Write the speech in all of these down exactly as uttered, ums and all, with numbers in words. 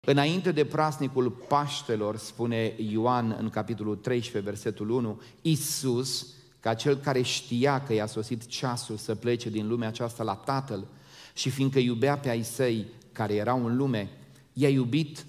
Înainte de praznicul Paștelor, spune Ioan în capitolul treisprezece, versetul unu, Iisus, ca cel care știa că i-a sosit ceasul să plece din lumea aceasta la Tatăl și fiindcă iubea pe ai săi care erau în lume, i-a iubit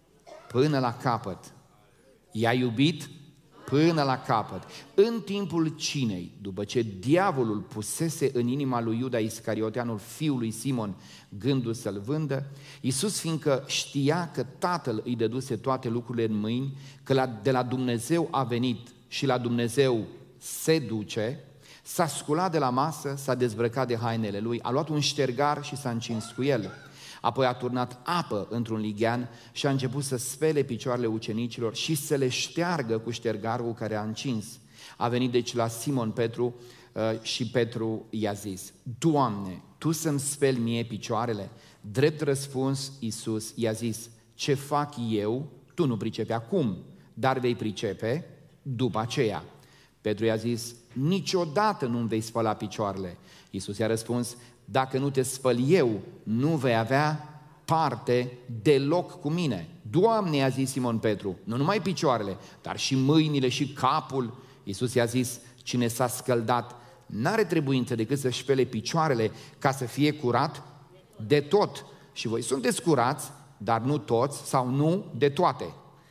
până la capăt. I-a iubit până la capăt. În timpul cinei, după ce diavolul pusese în inima lui Iuda Iscarioteanul, fiul lui Simon, gândul să-l vândă, Iisus, fiindcă știa că Tatăl îi dăduse toate lucrurile în mâini, că la, de la Dumnezeu a venit și la Dumnezeu se duce, s-a sculat de la masă, s-a dezbrăcat de hainele lui, a luat un ștergar și s-a încins cu el. Apoi a turnat apă într-un lighean și a început să spele picioarele ucenicilor și să le șteargă cu ștergarul care a încins. A venit deci la Simon Petru uh, și Petru i-a zis, Doamne, Tu să-mi speli mie picioarele? Drept răspuns, Iisus i-a zis, ce fac eu, tu nu pricepi acum, dar vei pricepe după aceea. Petru i-a zis, niciodată nu-mi vei spăla picioarele. Iisus i-a răspuns, dacă nu te spăl eu, nu vei avea parte deloc cu mine. Doamne, i-a zis Simon Petru, nu numai picioarele, dar și mâinile și capul. Iisus i-a zis, cine s-a scăldat n-are trebuință decât să șpele picioarele ca să fie curat de tot. Și voi sunteți curați, dar nu toți sau nu de toate.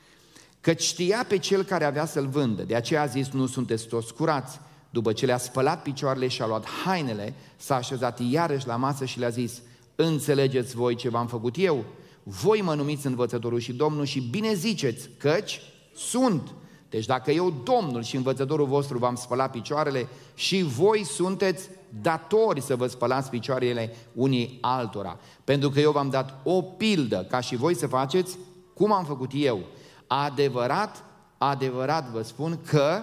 Căci știa pe cel care avea să-l vândă, de aceea a zis, nu sunteți toți curați. După ce le-a spălat picioarele și a luat hainele, s-a așezat iarăși la masă și le-a zis, înțelegeți voi ce v-am făcut eu? Voi mă numiți învățătorul și Domnul și bine ziceți, căci sunt. Deci dacă eu, Domnul și învățătorul vostru, v-am spălat picioarele, și voi sunteți datori să vă spălați picioarele unii altora. Pentru că eu v-am dat o pildă ca și voi să faceți cum am făcut eu. Adevărat, adevărat vă spun că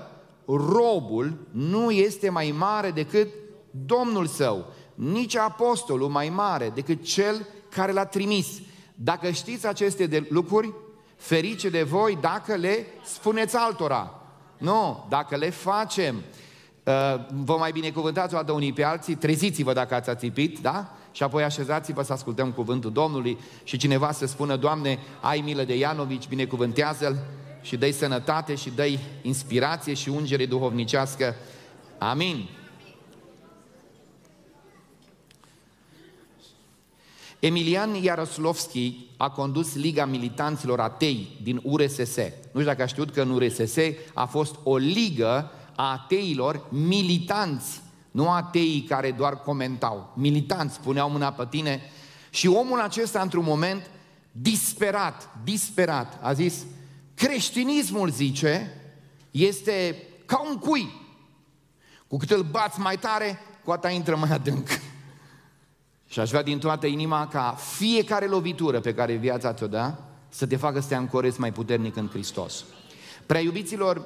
robul nu este mai mare decât Domnul său, nici apostolul mai mare decât cel care l-a trimis. Dacă știți aceste de lucruri, ferice de voi dacă le spuneți altora. Nu, dacă le facem. Vă mai binecuvântați o dată unii pe alții, treziți-vă dacă ați ațipit, da? Și apoi așezați-vă să ascultăm cuvântul Domnului și cineva să spună, Doamne, ai milă de Ianovici, binecuvântează-l și dă-i sănătate și dă-i inspirație și ungere duhovnicească. Amin. Emilian Iaroslovski a condus Liga Militanților Atei din U R S S. Nu știu dacă a știut că în U R S S a fost o ligă a ateilor militanți, nu ateii care doar comentau. Militanți, puneau mâna pe tine. Și omul acesta, într-un moment, disperat, disperat, a zis, creștinismul, zice, este ca un cui. Cu cât îl bați mai tare, cu atât intră mai adânc. Și aș vrea din toată inima ca fiecare lovitură pe care viața ți-o dă să te facă să te ancorezi mai puternic în Hristos. Prea iubiților,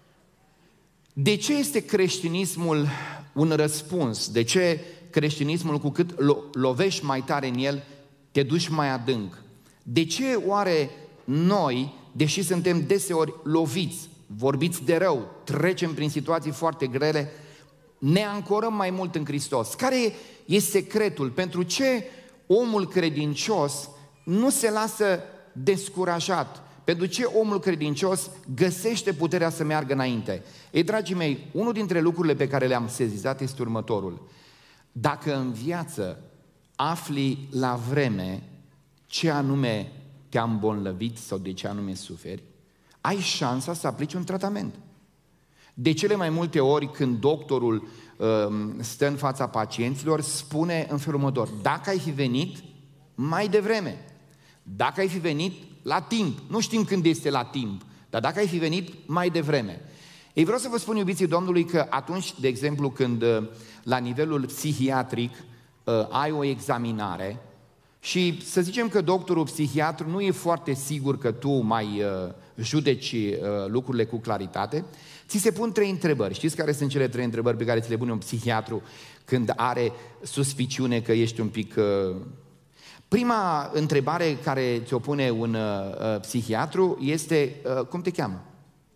de ce este creștinismul un răspuns? De ce creștinismul, cu cât lo- lovești mai tare în el, te duci mai adânc? De ce oare noi, deși suntem deseori loviți, vorbiți de rău, trecem prin situații foarte grele, ne ancorăm mai mult în Hristos? Care e secretul? Pentru ce omul credincios nu se lasă descurajat? Pentru ce omul credincios găsește puterea să meargă înainte? Ei, dragii mei, unul dintre lucrurile pe care le-am sezizat este următorul. Dacă în viață afli la vreme ce anume te-a îmbolnăvit sau de ce anume suferi, ai șansa să aplici un tratament. De cele mai multe ori când doctorul uh, stă în fața pacienților, spune în felul următor, dacă ai fi venit mai devreme, dacă ai fi venit la timp, nu știm când este la timp, dar dacă ai fi venit mai devreme. Ei, vreau să vă spun, iubiții Domnului, că atunci, de exemplu, când uh, la nivelul psihiatric uh, ai o examinare și să zicem că doctorul psihiatru nu e foarte sigur că tu mai uh, judeci uh, lucrurile cu claritate, ți se pun trei întrebări. Știți care sunt cele trei întrebări pe care ți le pune un psihiatru când are suspiciune că ești un pic... Uh... Prima întrebare care ți-o pune un uh, psihiatru este, uh, cum te cheamă?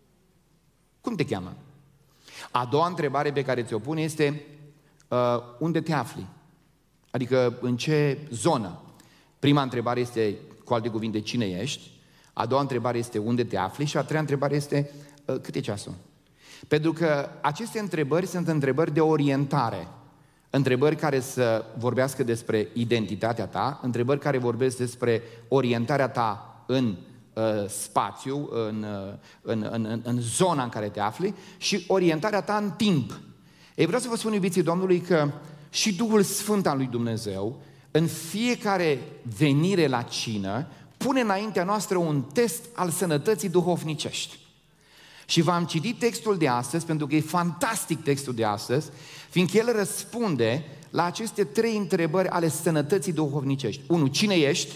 Cum te cheamă? A doua întrebare pe care ți-o pune este, uh, unde te afli? Adică în ce zonă? Prima întrebare este, cu alte cuvinte, cine ești? A doua întrebare este unde te afli? Și a treia întrebare este cât e ceasul? Pentru că aceste întrebări sunt întrebări de orientare. Întrebări care să vorbească despre identitatea ta, întrebări care vorbesc despre orientarea ta în uh, spațiu, în, uh, în, în, în zona în care te afli și orientarea ta în timp. Ei, vreau să vă spun, iubiții Domnului, că și Duhul Sfânt al lui Dumnezeu, în fiecare venire la cină, pune înaintea noastră un test al sănătății duhovnicești. Și v-am citit textul de astăzi, pentru că e fantastic textul de astăzi, fiindcă el răspunde la aceste trei întrebări ale sănătății duhovnicești. unu. Cine ești?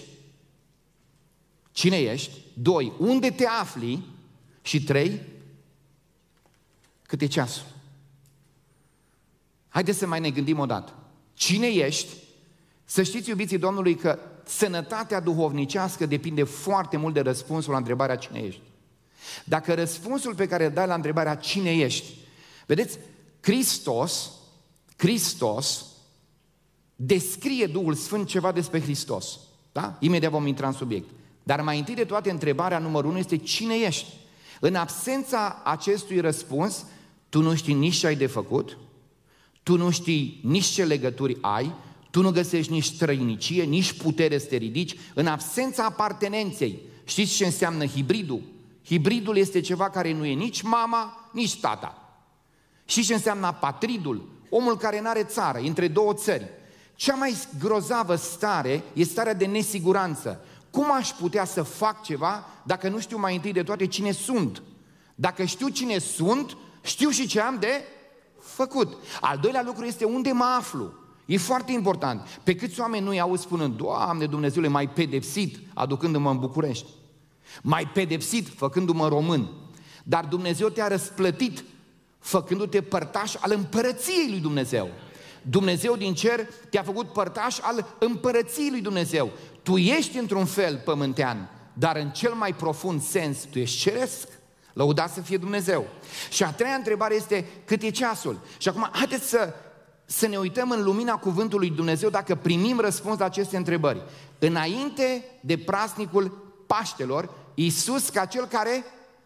Cine ești? doi. Unde te afli? Și trei. Cât e ceasul? Haideți să mai ne gândim o dată. Cine ești? Să știți, iubiții Domnului, că sănătatea duhovnicească depinde foarte mult de răspunsul la întrebarea cine ești. Dacă răspunsul pe care îl dai la întrebarea cine ești, vedeți, Hristos, Hristos descrie Duhul Sfânt ceva despre Hristos. Da? Imediat vom intra în subiect. Dar mai întâi de toate, întrebarea numărul unu este cine ești? În absența acestui răspuns, tu nu știi nici ce ai de făcut, tu nu știi nici ce legături ai, tu nu găsești nici străinicie, nici putere să te ridici. În absența apartenenței, știți ce înseamnă hibridul? Hibridul este ceva care nu e nici mama, nici tata. Știți ce înseamnă apatridul? Omul care nu are țară, între două țări. Cea mai grozavă stare e starea de nesiguranță. Cum aș putea să fac ceva dacă nu știu mai întâi de toate cine sunt? Dacă știu cine sunt, știu și ce am de făcut. Al doilea lucru este unde mă aflu. E foarte important. Pe câți oameni nu-i auzi spunând, Doamne Dumnezeule, m-ai pedepsit aducându-mă în București. M-ai pedepsit făcându-mă român. Dar Dumnezeu te-a răsplătit făcându-te părtaș al împărăției lui Dumnezeu. Dumnezeu din cer te-a făcut părtaș al împărăției lui Dumnezeu. Tu ești într-un fel pământean, dar în cel mai profund sens tu ești ceresc. Lăudat să fie Dumnezeu. Și a treia întrebare este cât e ceasul? Și acum haideți să, să ne uităm în lumina cuvântului Dumnezeu dacă primim răspuns la aceste întrebări. Înainte de praznicul Paștelor, Iisus, ca cel care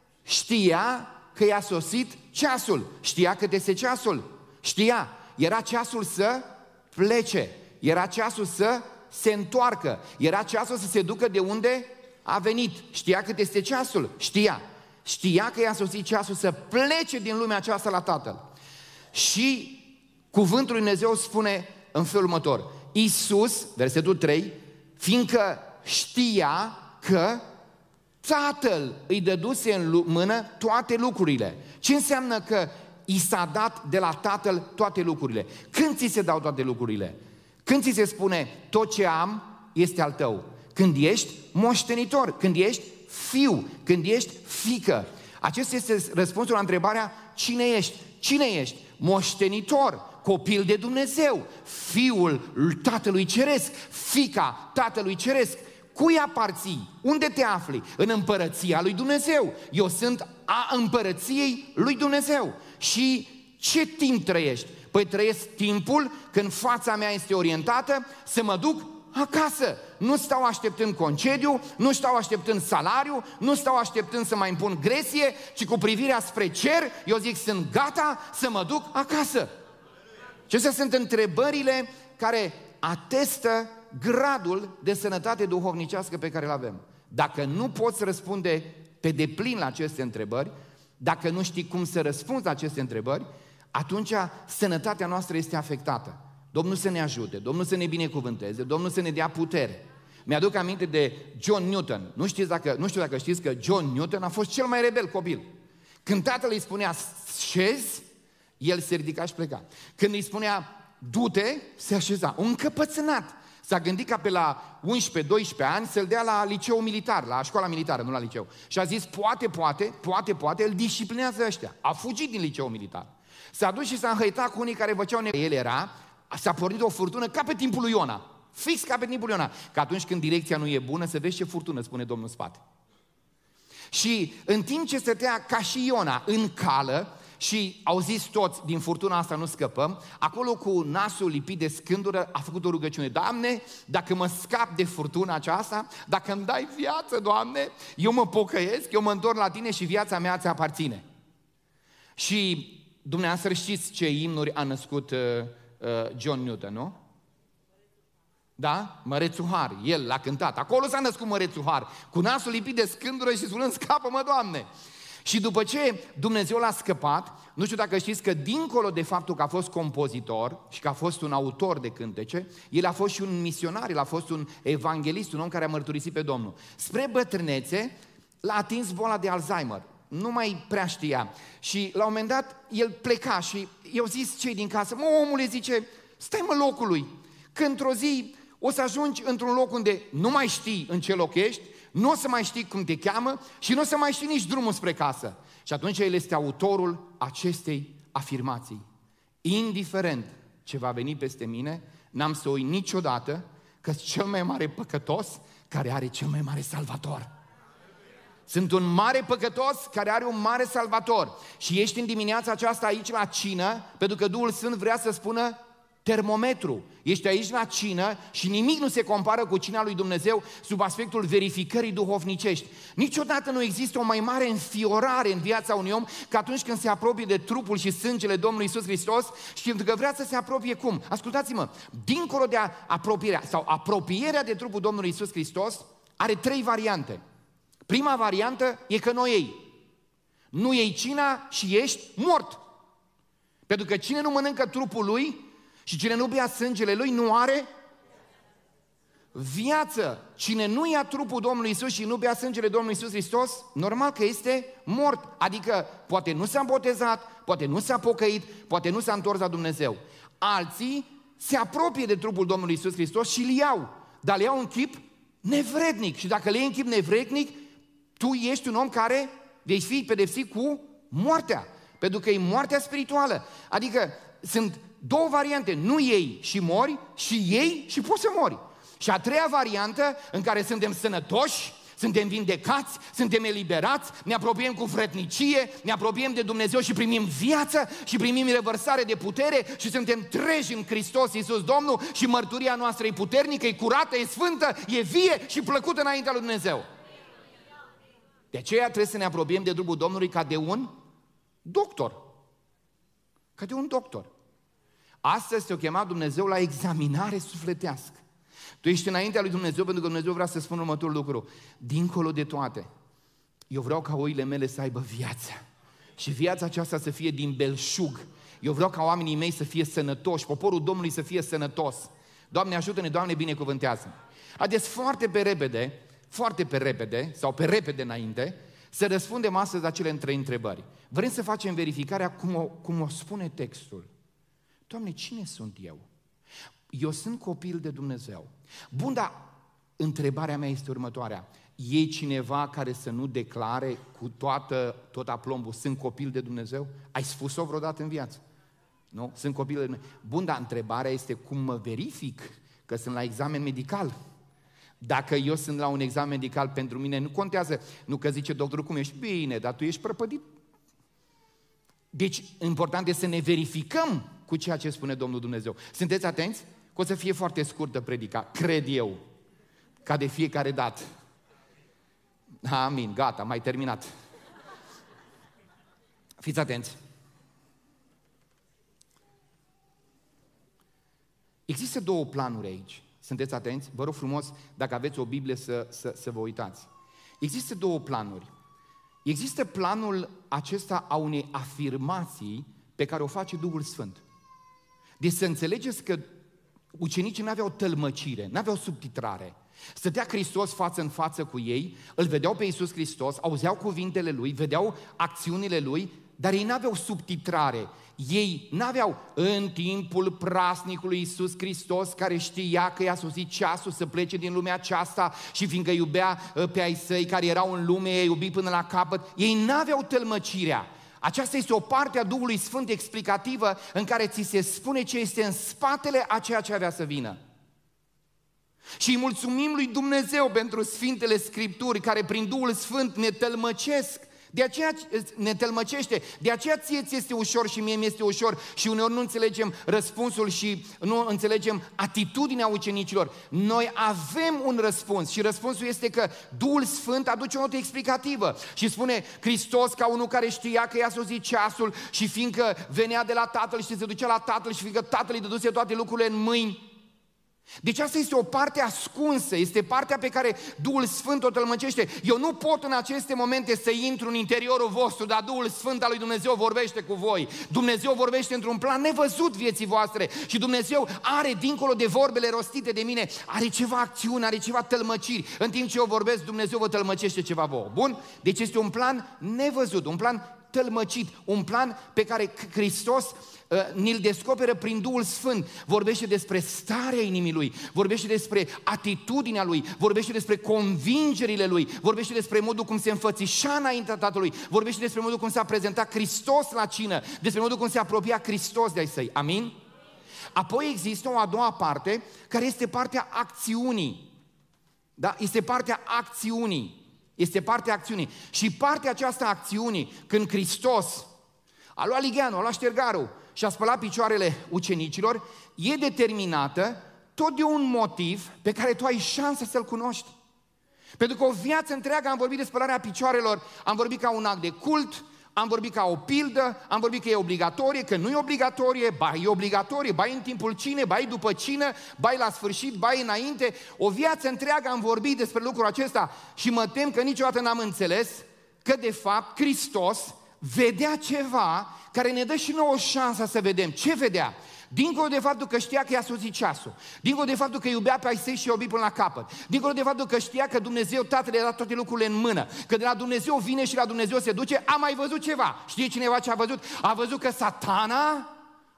știa că i-a sosit ceasul, știa cât este ceasul, știa, era ceasul să plece, era ceasul să se întoarcă, era ceasul să se ducă de unde a venit, știa cât este ceasul, știa, știa că i-a sosit ceasul să plece din lumea aceasta la Tatăl. Și cuvântul lui Dumnezeu spune în felul următor, Iisus, versetul trei, fiindcă știa că Tatăl îi dăduse în mână toate lucrurile. Ce înseamnă că i s-a dat de la Tatăl toate lucrurile? Când ți se dau toate lucrurile? Când ți se spune tot ce am este al tău? Când ești moștenitor, când ești fiu, când ești fiică. Acesta este răspunsul la întrebarea cine ești? Cine ești? Moștenitor, copil de Dumnezeu, fiul Tatălui Ceresc, fiica Tatălui Ceresc. Cui aparții? Unde te afli? În împărăția lui Dumnezeu. Eu sunt a împărăției lui Dumnezeu. Și ce timp trăiești? Păi trăiesc timpul când fața mea este orientată să mă duc acasă. Nu stau așteptând concediu, nu stau așteptând salariu, nu stau așteptând să mai impun gresie, ci cu privirea spre cer, eu zic sunt gata să mă duc acasă. Acestea sunt întrebările care atestă gradul de sănătate duhovnicească pe care îl avem. Dacă nu poți răspunde pe deplin la aceste întrebări, dacă nu știi cum să răspunzi la aceste întrebări, atunci sănătatea noastră este afectată. Domnul să ne ajute, Domnul să ne binecuvânteze, Domnul să ne dea putere. Mi-aduc aminte de John Newton. Nu, știți dacă, nu știu dacă știți că John Newton a fost cel mai rebel copil. Când tatăl îi spunea șezi, el se ridica și pleca. Când îi spunea du-te, se așeza. Un încăpățânat. S-a gândit ca pe la unsprezece doisprezece ani să-l dea la liceu militar, la școala militară, nu la liceu. Și a zis, poate, poate, poate, poate, îl disciplinează ăștia. A fugit din liceul militar. S-a dus și s-a înhăitat cu unii care făceau ne... El era, s-a pornit o furtună ca pe timpul lui Iona. Fix ca pe timpul lui Iona. Că atunci când direcția nu e bună, să vezi ce furtună, spune Domnul în spate. Și în timp ce stătea ca și Iona în cală, și au zis toți, din furtuna asta nu scăpăm, acolo cu nasul lipit de scândură a făcut o rugăciune. Doamne, dacă mă scap de furtuna aceasta, dacă îmi dai viață, Doamne, eu mă pocăiesc, eu mă întorc la Tine și viața mea ți aparține. Și dumneavoastră știți ce imnuri a născut uh, uh, John Newton, nu? Da? Mărețul Har, el l-a cântat. Acolo s-a născut Mărețul Har, cu nasul lipit de scândură și spunând, scapă-mă, Doamne! Și după ce Dumnezeu l-a scăpat, nu știu dacă știți că dincolo de faptul că a fost compozitor și că a fost un autor de cântece, el a fost și un misionar, el a fost un evanghelist, un om care a mărturisit pe Domnul. Spre bătrânețe l-a atins boala de Alzheimer, nu mai prea știa. Și la un moment dat el pleca și i-au zis cei din casă, mă, omule, zice, stai mă locului, că într-o zi o să ajungi într-un loc unde nu mai știi în ce loc ești, nu o să mai știi cum te cheamă și nu o să mai știi nici drumul spre casă. Și atunci el este autorul acestei afirmații. Indiferent ce va veni peste mine, n-am să uit niciodată că sunt cel mai mare păcătos care are cel mai mare salvator. Sunt un mare păcătos care are un mare salvator. Și ești în dimineața aceasta aici la cină, pentru că Duhul Sfânt vrea să spună termometru. Ești aici la cină și nimic nu se compară cu cina lui Dumnezeu sub aspectul verificării duhovnicești. Niciodată nu există o mai mare înfiorare în viața unui om ca atunci când se apropie de trupul și sângele Domnului Iisus Hristos și pentru că vrea să se apropie cum? Ascultați-mă, dincolo de apropierea sau apropierea de trupul Domnului Iisus Hristos are trei variante. Prima variantă e că nu iei. Nu iei cina și ești mort. Pentru că cine nu mănâncă trupul lui și cine nu bea sângele lui nu are viață. Cine nu ia trupul Domnului Iisus și nu bea sângele Domnului Iisus Hristos, normal că este mort. Adică poate nu s-a botezat, poate nu s-a pocăit, poate nu s-a întors la Dumnezeu. Alții se apropie de trupul Domnului Iisus Hristos și îl iau, dar îl iau în chip nevrednic. Și dacă le iei în chip nevrednic, tu ești un om care vei fi pedepsit cu moartea. Pentru că e moartea spirituală. Adică sunt două variante, nu iei și mori, și iei și poți să mori. Și a treia variantă, în care suntem sănătoși, suntem vindecați, suntem eliberați, ne apropiem cu vrednicie, ne apropiem de Dumnezeu și primim viață și primim revărsare de putere și suntem treji în Hristos Iisus Domnul și mărturia noastră e puternică, e curată, e sfântă, e vie și plăcută înaintea lui Dumnezeu. De aceea trebuie să ne apropiem de trupul Domnului ca de un doctor. Ca de un doctor. Astăzi te-a chemat Dumnezeu la examinare sufletească. Tu ești înaintea lui Dumnezeu pentru că Dumnezeu vrea să spună următorul lucru. Dincolo de toate, eu vreau ca oile mele să aibă viață. Și viața aceasta să fie din belșug. Eu vreau ca oamenii mei să fie sănătoși, poporul Domnului să fie sănătos. Doamne, ajută-ne, Doamne, binecuvântează-ne. Haideți foarte pe repede, foarte pe repede, sau pe repede înainte, să răspundem astăzi la cele trei întrebări. Vrem să facem verificarea cum o, cum o spune textul. Doamne, cine sunt eu? Eu sunt copil de Dumnezeu. Bun, dar întrebarea mea este următoarea. E cineva care să nu declare cu toată, tot aplombul, sunt copil de Dumnezeu? Ai spus-o vreodată în viață? Nu? Sunt copil de Dumnezeu. Bun, dar întrebarea este cum mă verific că sunt la examen medical. Dacă eu sunt la un examen medical, pentru mine nu contează, nu că zice doctorul cum ești, bine, dar tu ești prăpădit. Deci, important este să ne verificăm cu ceea ce spune Domnul Dumnezeu. Sunteți atenți? Că o să fie foarte scurtă predica, cred eu, ca de fiecare dată. Amin, gata, mai terminat. Fiți atenți. Există două planuri aici. Sunteți atenți? Vă rog frumos, dacă aveți o Biblie, să, să, să vă uitați. Există două planuri. Există planul acesta a unei afirmații pe care o face Duhul Sfânt. Deci să înțelegeți că ucenicii n-aveau tălmăcire, n-aveau subtitrare. Stătea Hristos față în față cu ei, îl vedeau pe Iisus Hristos, auzeau cuvintele Lui, vedeau acțiunile Lui, dar ei n-aveau subtitrare. Ei n-aveau în timpul prasnicului Iisus Hristos, care știa că i-a sosit ceasul să plece din lumea aceasta și fiindcă iubea pe ai săi care erau în lume, i-a iubit până la capăt, ei n-aveau tălmăcirea. Aceasta este o parte a Duhului Sfânt explicativă în care ți se spune ce este în spatele a ceea ce avea să vină. Și îi mulțumim lui Dumnezeu pentru Sfintele Scripturi care prin Duhul Sfânt ne tălmăcesc De aceea ne tălmăcește, de aceea ție ți este ușor și mie mi-este ușor și uneori nu înțelegem răspunsul și nu înțelegem atitudinea ucenicilor. Noi avem un răspuns și răspunsul este că Duhul Sfânt aduce o notă explicativă și spune Hristos ca unul care știa că i-a sosit ceasul și fiindcă venea de la Tatăl și se ducea la Tatăl și fiindcă Tatăl îi dăduse toate lucrurile în mâini. Deci asta este o parte ascunsă, este partea pe care Duhul Sfânt o tălmăcește. Eu nu pot în aceste momente să intru în interiorul vostru, dar Duhul Sfânt al lui Dumnezeu vorbește cu voi. Dumnezeu vorbește într-un plan nevăzut vieții voastre și Dumnezeu are, dincolo de vorbele rostite de mine, are ceva acțiune, are ceva tălmăciri. În timp ce eu vorbesc, Dumnezeu vă tălmăcește ceva vouă. Bun? Deci este un plan nevăzut, un plan tălmăcit, un plan pe care Hristos uh, ni-l descoperă prin Duhul Sfânt. Vorbește despre starea inimii Lui, vorbește despre atitudinea Lui, vorbește despre convingerile Lui, vorbește despre modul cum se înfățișa înaintea Tatălui, vorbește despre modul cum s-a prezentat Hristos la cină, despre modul cum se apropia Hristos de ai Săi. Amin? Apoi există o a doua parte, care este partea acțiunii. Da? Este partea acțiunii. Este partea acțiunii. Și partea aceasta a acțiunii, când Hristos a luat ligheanul, a luat ștergarul și a spălat picioarele ucenicilor, e determinată tot de un motiv pe care tu ai șansa să-l cunoști. Pentru că o viață întreagă am vorbit de spălarea picioarelor, am vorbit ca un act de cult, am vorbit ca o pildă, am vorbit că e obligatorie, că nu e obligatorie, ba e obligatorie, ba e în timpul cine, ba e după cină, ba e la sfârșit, ba e înainte. O viață întreagă am vorbit despre lucrul acesta și mă tem că niciodată n-am înțeles că de fapt Hristos vedea ceva care ne dă și nouă o șansă să vedem. Ce vedea? Dincolo de faptul că știa că i-a sosit ceasul, dincolo de faptul că iubea pe ai săi și i-a iubit până la capăt, dincolo de faptul că știa că Dumnezeu Tatăl i-a dat toate lucrurile în mână, că de la Dumnezeu vine și la Dumnezeu se duce, a mai văzut ceva. Știe cineva ce a văzut? A văzut că Satana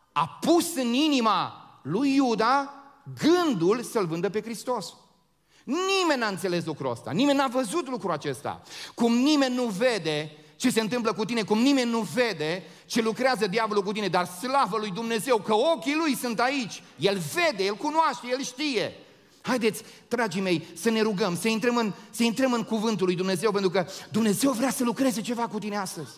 a pus în inima lui Iuda gândul să-L vândă pe Hristos. Nimeni n-a înțeles lucrul ăsta, nimeni n-a văzut lucrul acesta. Cum nimeni nu vede ce se întâmplă cu tine, cum nimeni nu vede ce lucrează diavolul cu tine, dar slavă lui Dumnezeu că ochii lui sunt aici. El vede, el cunoaște, el știe. Haideți, dragii mei, să ne rugăm, să intrăm în, să intrăm în cuvântul lui Dumnezeu, pentru că Dumnezeu vrea să lucreze ceva cu tine astăzi.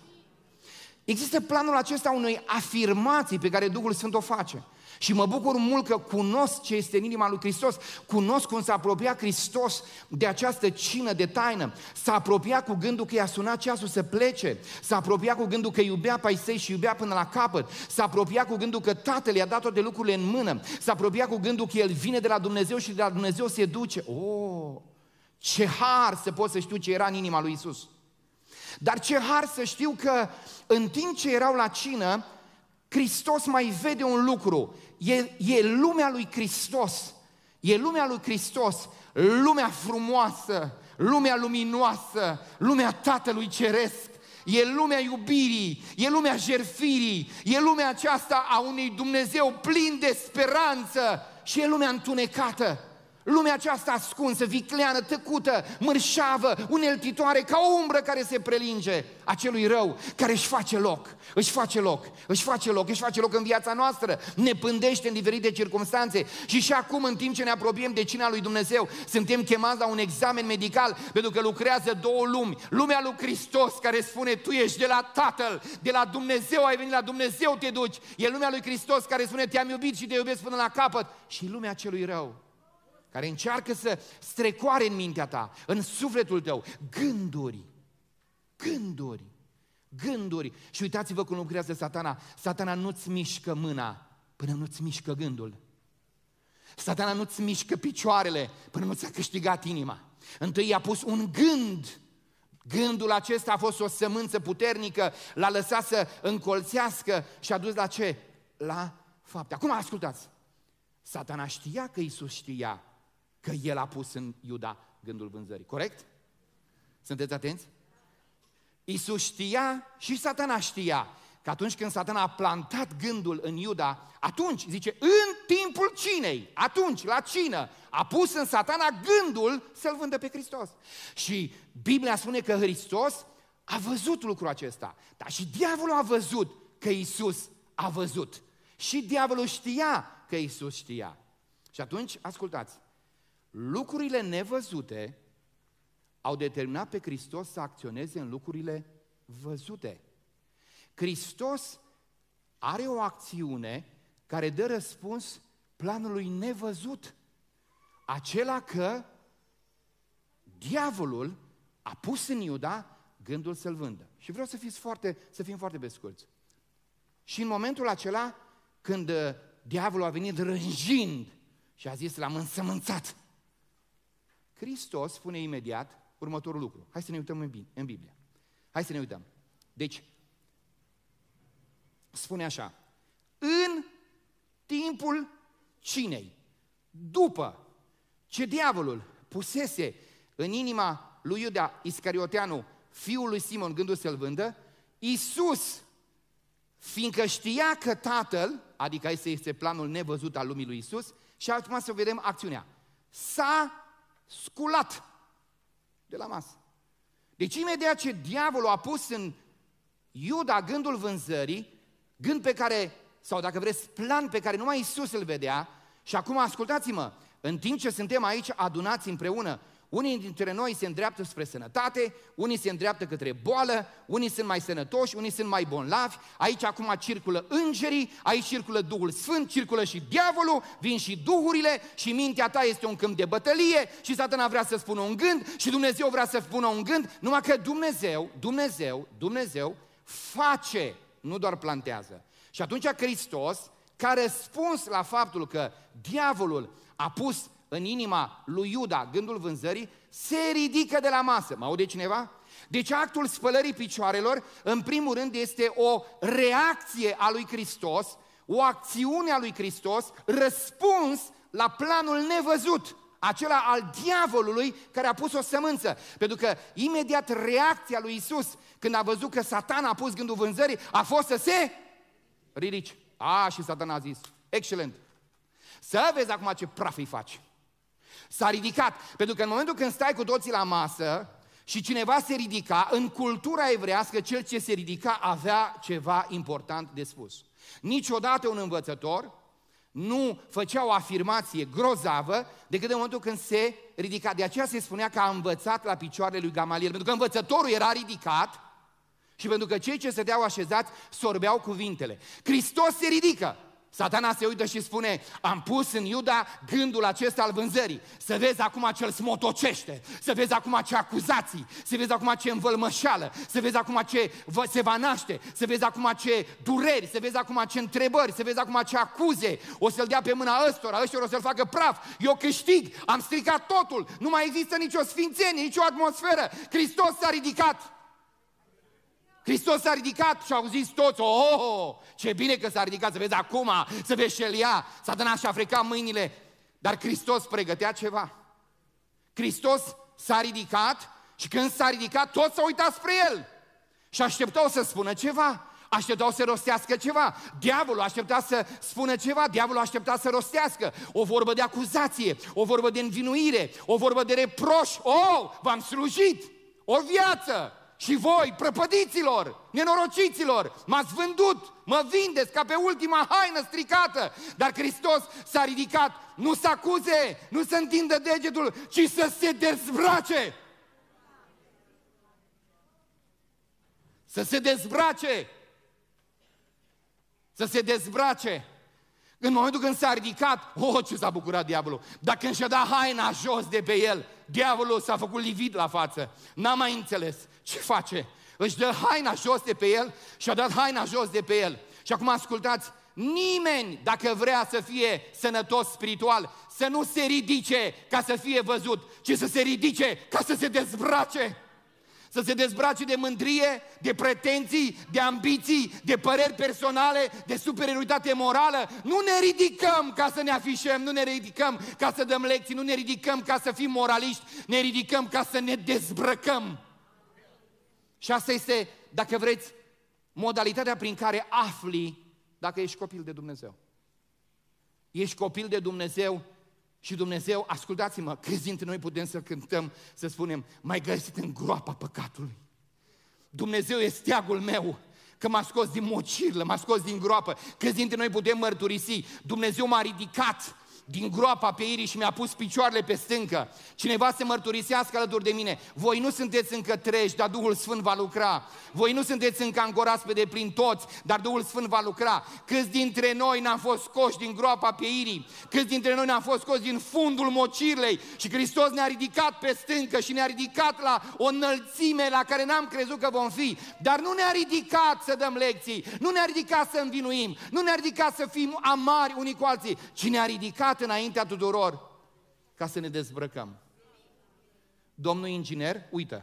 Există planul acesta unei afirmații pe care Duhul Sfânt o face. Și mă bucur mult că cunosc ce este în inima lui Hristos, cunosc cum s-a apropiat Hristos de această cină de taină, s-a apropiat cu gândul că i-a sunat ceasul să plece, s-a apropiat cu gândul că iubea pe ai săi și iubea până la capăt, s-a apropiat cu gândul că Tatăl i-a dat toate lucrurile în mână, s-a apropiat cu gândul că El vine de la Dumnezeu și de la Dumnezeu se duce. Oh, ce har să pot să știu ce era în inima lui Iisus! Dar ce har să știu că în timp ce erau la cină, Hristos mai vede un lucru, e, e lumea lui Hristos, e lumea lui Hristos, lumea frumoasă, lumea luminoasă, lumea Tatălui Ceresc, e lumea iubirii, e lumea jertfirii, e lumea aceasta a unui Dumnezeu plin de speranță și e lumea întunecată. Lumea aceasta ascunsă, vicleană, tăcută, mărșavă, uneltitoare, ca o umbră care se prelinge a celui rău, care își face loc, își face loc, își face loc, își face loc în viața noastră, ne pândește în diferite circunstanțe și și acum, în timp ce ne apropiem de cina lui Dumnezeu, suntem chemați la un examen medical, pentru că lucrează două lumi, lumea lui Hristos care spune, tu ești de la Tatăl, de la Dumnezeu, ai venit la Dumnezeu, te duci, e lumea lui Hristos care spune, te-am iubit și te iubesc până la capăt, și lumea celui rău, care încearcă să strecoare în mintea ta, în sufletul tău, gânduri, gânduri, gânduri. Și uitați-vă cum lucrează Satana. Satana nu-ți mișcă mâna până nu-ți mișcă gândul. Satana nu-ți mișcă picioarele până nu ți-a câștigat inima. Întâi i-a pus un gând. Gândul acesta a fost o sămânță puternică, l-a lăsat să încolțească și a dus la ce? La fapte. Acum ascultați. Satana știa că Iisus știa că El a pus în Iuda gândul vânzării. Corect? Sunteți atenți? Iisus știa și Satana știa că atunci când Satana a plantat gândul în Iuda, atunci, zice, în timpul cinei, atunci, la cină, a pus în Satana gândul să-L vândă pe Hristos. Și Biblia spune că Hristos a văzut lucrul acesta, dar și diavolul a văzut că Iisus a văzut. Și diavolul știa că Iisus știa. Și atunci, ascultați, lucrurile nevăzute au determinat pe Hristos să acționeze în lucrurile văzute. Hristos are o acțiune care dă răspuns planului nevăzut. Acela că diavolul a pus în Iuda gândul să-l vândă. Și vreau să, fiți foarte, să fim foarte pe scurți. Și în momentul acela, când diavolul a venit rânjind și a zis, l-am însămânțat, Hristos spune imediat următorul lucru. Hai să ne uităm în, în Biblie. Hai să ne uităm. Deci, spune așa, în timpul cinei, după ce diavolul pusese în inima lui Iuda Iscarioteanu, fiul lui Simon, gândul să-l vândă, Iisus, fiindcă știa că Tatăl, adică aici este planul nevăzut al lumii lui Iisus, și acum să vedem acțiunea, s-a sculat de la masă. Deci imediat ce diavolul a pus în Iuda gândul vânzării, gând pe care, sau dacă vreți, plan pe care numai Iisus îl vedea, și acum ascultați-mă, în timp ce suntem aici adunați împreună, unii dintre noi se îndreaptă spre sănătate, unii se îndreaptă către boală, unii sunt mai sănătoși, unii sunt mai bonlavi, aici acum circulă îngerii, aici circulă Duhul Sfânt, circulă și diavolul, vin și duhurile și mintea ta este un câmp de bătălie și Satana vrea să spună un gând și Dumnezeu vrea să spună un gând, numai că Dumnezeu, Dumnezeu, Dumnezeu face, nu doar plantează. Și atunci Hristos, ca răspuns la faptul că diavolul a pus în inima lui Iuda gândul vânzării, se ridică de la masă. Mă aude cineva? Deci actul spălării picioarelor, în primul rând, este o reacție a lui Hristos, o acțiune a lui Hristos, răspuns la planul nevăzut, acela al diavolului care a pus o sămânță. Pentru că imediat reacția lui Iisus, când a văzut că Satana a pus gândul vânzării, a fost să se ridice. A, și Satana a zis, excelent, să vezi acum ce praf îi faci. S-a ridicat, pentru că în momentul când stai cu toții la masă și cineva se ridica, în cultura evrească, cel ce se ridica avea ceva important de spus. Niciodată un învățător nu făcea o afirmație grozavă decât în momentul când se ridica. De aceea se spunea că a învățat la picioarele lui Gamaliel, pentru că învățătorul era ridicat și pentru că cei ce stăteau așezați sorbeau cuvintele. Hristos se ridică. Satana se uită și spune, am pus în Iuda gândul acesta al vânzării. Să vezi acum ce îl smotocește, să vezi acum ce acuzații, să vezi acum ce învălmășeală, să vezi acum ce se va naște, să vezi acum ce dureri, să vezi acum ce întrebări, să vezi acum ce acuze. O să-l dea pe mâna ăstora, ăștia o să-l facă praf. Eu câștig, am stricat totul, nu mai există nicio sfințenie, nicio atmosferă. Hristos s-a ridicat. Hristos s-a ridicat și au zis toți, oh, oh, ce bine că s-a ridicat, să vezi acum, să vezi ce-l ia. Satana și-a frecat mâinile, dar Hristos pregătea ceva. Hristos s-a ridicat și când s-a ridicat, toți s-au uitat spre el și așteptau să spună ceva, așteptau să rostească ceva. Diavolul aștepta să spună ceva, diavolul aștepta să rostească o vorbă de acuzație, o vorbă de învinuire, o vorbă de reproș. Oh, v-am slujit o viață! Și voi, prăpădiților, nenorociților, m-ați vândut, mă vindeți ca pe ultima haină stricată. Dar Hristos s-a ridicat, nu să acuze, nu să întindă degetul, ci să se dezbrace. Să se dezbrace. Să se dezbrace. În momentul când s-a ridicat, oh, ce s-a bucurat diavolul. Dar când și-a dat haina jos de pe el, diavolul s-a făcut livid la față. N-a mai înțeles. Ce face? Își dă haina jos de pe el și a dat haina jos de pe el. Și acum ascultați, nimeni, dacă vrea să fie sănătos spiritual, să nu se ridice ca să fie văzut, ci să se ridice ca să se dezbrace. Să se dezbrace de mândrie, de pretenții, de ambiții, de păreri personale, de superioritate morală. Nu ne ridicăm ca să ne afișăm, nu ne ridicăm ca să dăm lecții, nu ne ridicăm ca să fim moraliști, ne ridicăm ca să ne dezbrăcăm. Și asta este, dacă vreți, modalitatea prin care afli dacă ești copil de Dumnezeu. Ești copil de Dumnezeu și Dumnezeu, ascultați-mă, câți dintre noi putem să cântăm, să spunem, m-ai găsit în groapa păcatului. Dumnezeu e steagul meu, că m-a scos din mocirlă, m-a scos din groapă. Câți dintre noi putem mărturisi, Dumnezeu m-a ridicat din groapa peirii și mi-a pus picioarele pe stâncă. Cineva se mărturisească alături de mine. Voi nu sunteți încă treji, dar Duhul Sfânt va lucra. Voi nu sunteți încă ancorați pe deplin toți, dar Duhul Sfânt va lucra. Câți dintre noi n-am fost scoși din groapa peirii? Câți dintre noi n-am fost scoși din fundul mocirlei? Și Hristos ne-a ridicat pe stâncă și ne-a ridicat la o înălțime la care n-am crezut că vom fi. Dar nu ne-a ridicat să dăm lecții, nu ne-a ridicat să învinuim, nu ne-a ridicat să fim amari unii cu alții, ci ne-a ridicat înaintea tuturor ca să ne dezbrăcăm. Domnul inginer, uită.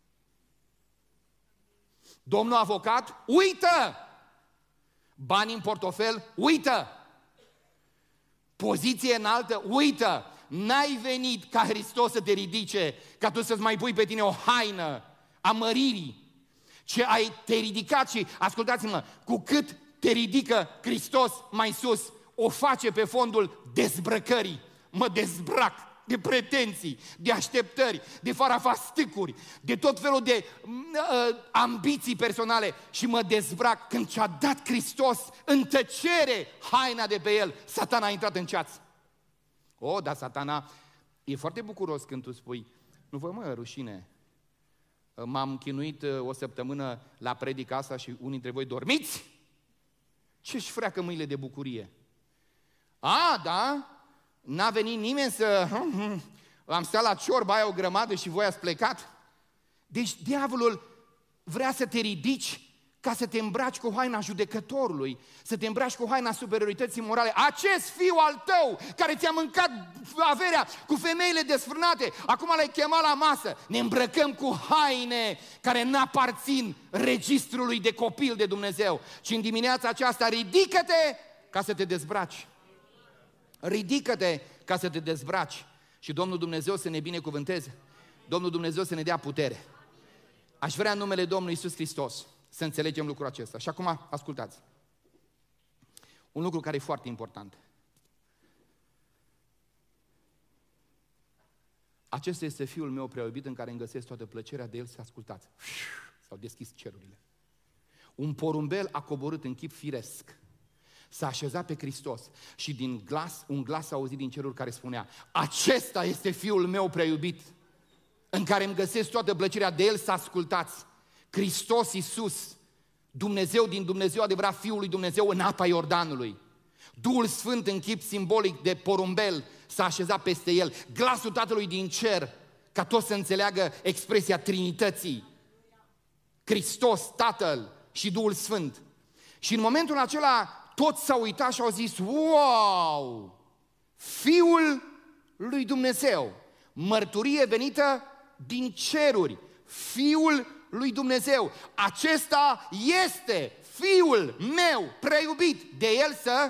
Domnul avocat, uită. Bani în portofel, uită. Poziție înaltă, uită. N-ai venit ca Hristos să te ridice, ca tu să-ți mai pui pe tine o haină a măririi. Ce ai te ridicat și, ascultați-mă, cu cât te ridică Hristos mai sus, o face pe fondul dezbrăcării. Mă dezbrac de pretenții, de așteptări, de farafastâcuri, de tot felul de uh, ambiții personale și mă dezbrac. Când ce-a dat Hristos în tăcere haina de pe el, Satana a intrat în ceață. O, dar Satana e foarte bucuros când tu spui, nu vă mă rușine, m-am chinuit o săptămână la predica asta și unii dintre voi dormiți? Ce-și freacă mâinile de bucurie? A, da? N-a venit nimeni să... Am stat la ciorba aia o grămadă și voi ați plecat? Deci diavolul vrea să te ridici ca să te îmbraci cu haina judecătorului, să te îmbraci cu haina superiorității morale. Acest fiu al tău, care ți-a mâncat averea cu femeile desfrânate, acum l-ai chemat la masă. Ne îmbrăcăm cu haine care n-aparțin registrului de copil de Dumnezeu. Și în dimineața aceasta ridică-te ca să te dezbraci. Ridică-te ca să te dezbraci. Și Domnul Dumnezeu să ne binecuvânteze. Domnul Dumnezeu să ne dea putere. Aș vrea în numele Domnului Iisus Hristos să înțelegem lucrul acesta. Și acum, ascultați. Un lucru care e foarte important. Acesta este Fiul meu prea iubit în care îmi găsesc toată plăcerea de El, să ascultați. S-au deschis cerurile. Un porumbel a coborât în chip firesc. S-a așezat pe Hristos și din glas, un glas a auzit din ceruri care spunea: acesta este Fiul meu prea iubit în care îmi găsesc toată plăcerea de El, să ascultați. Hristos Iisus, Dumnezeu din Dumnezeu, adevărat Fiul lui Dumnezeu în apa Iordanului. Duhul Sfânt în chip simbolic de porumbel s-a așezat peste El. Glasul Tatălui din cer, ca toți să înțeleagă expresia Trinității. Hristos, Tatăl și Duhul Sfânt. Și în momentul acela toți s-au uitat și au zis: wow! Fiul lui Dumnezeu, mărturie venită din ceruri, Fiul lui Dumnezeu, acesta este Fiul meu prea iubit, de El să...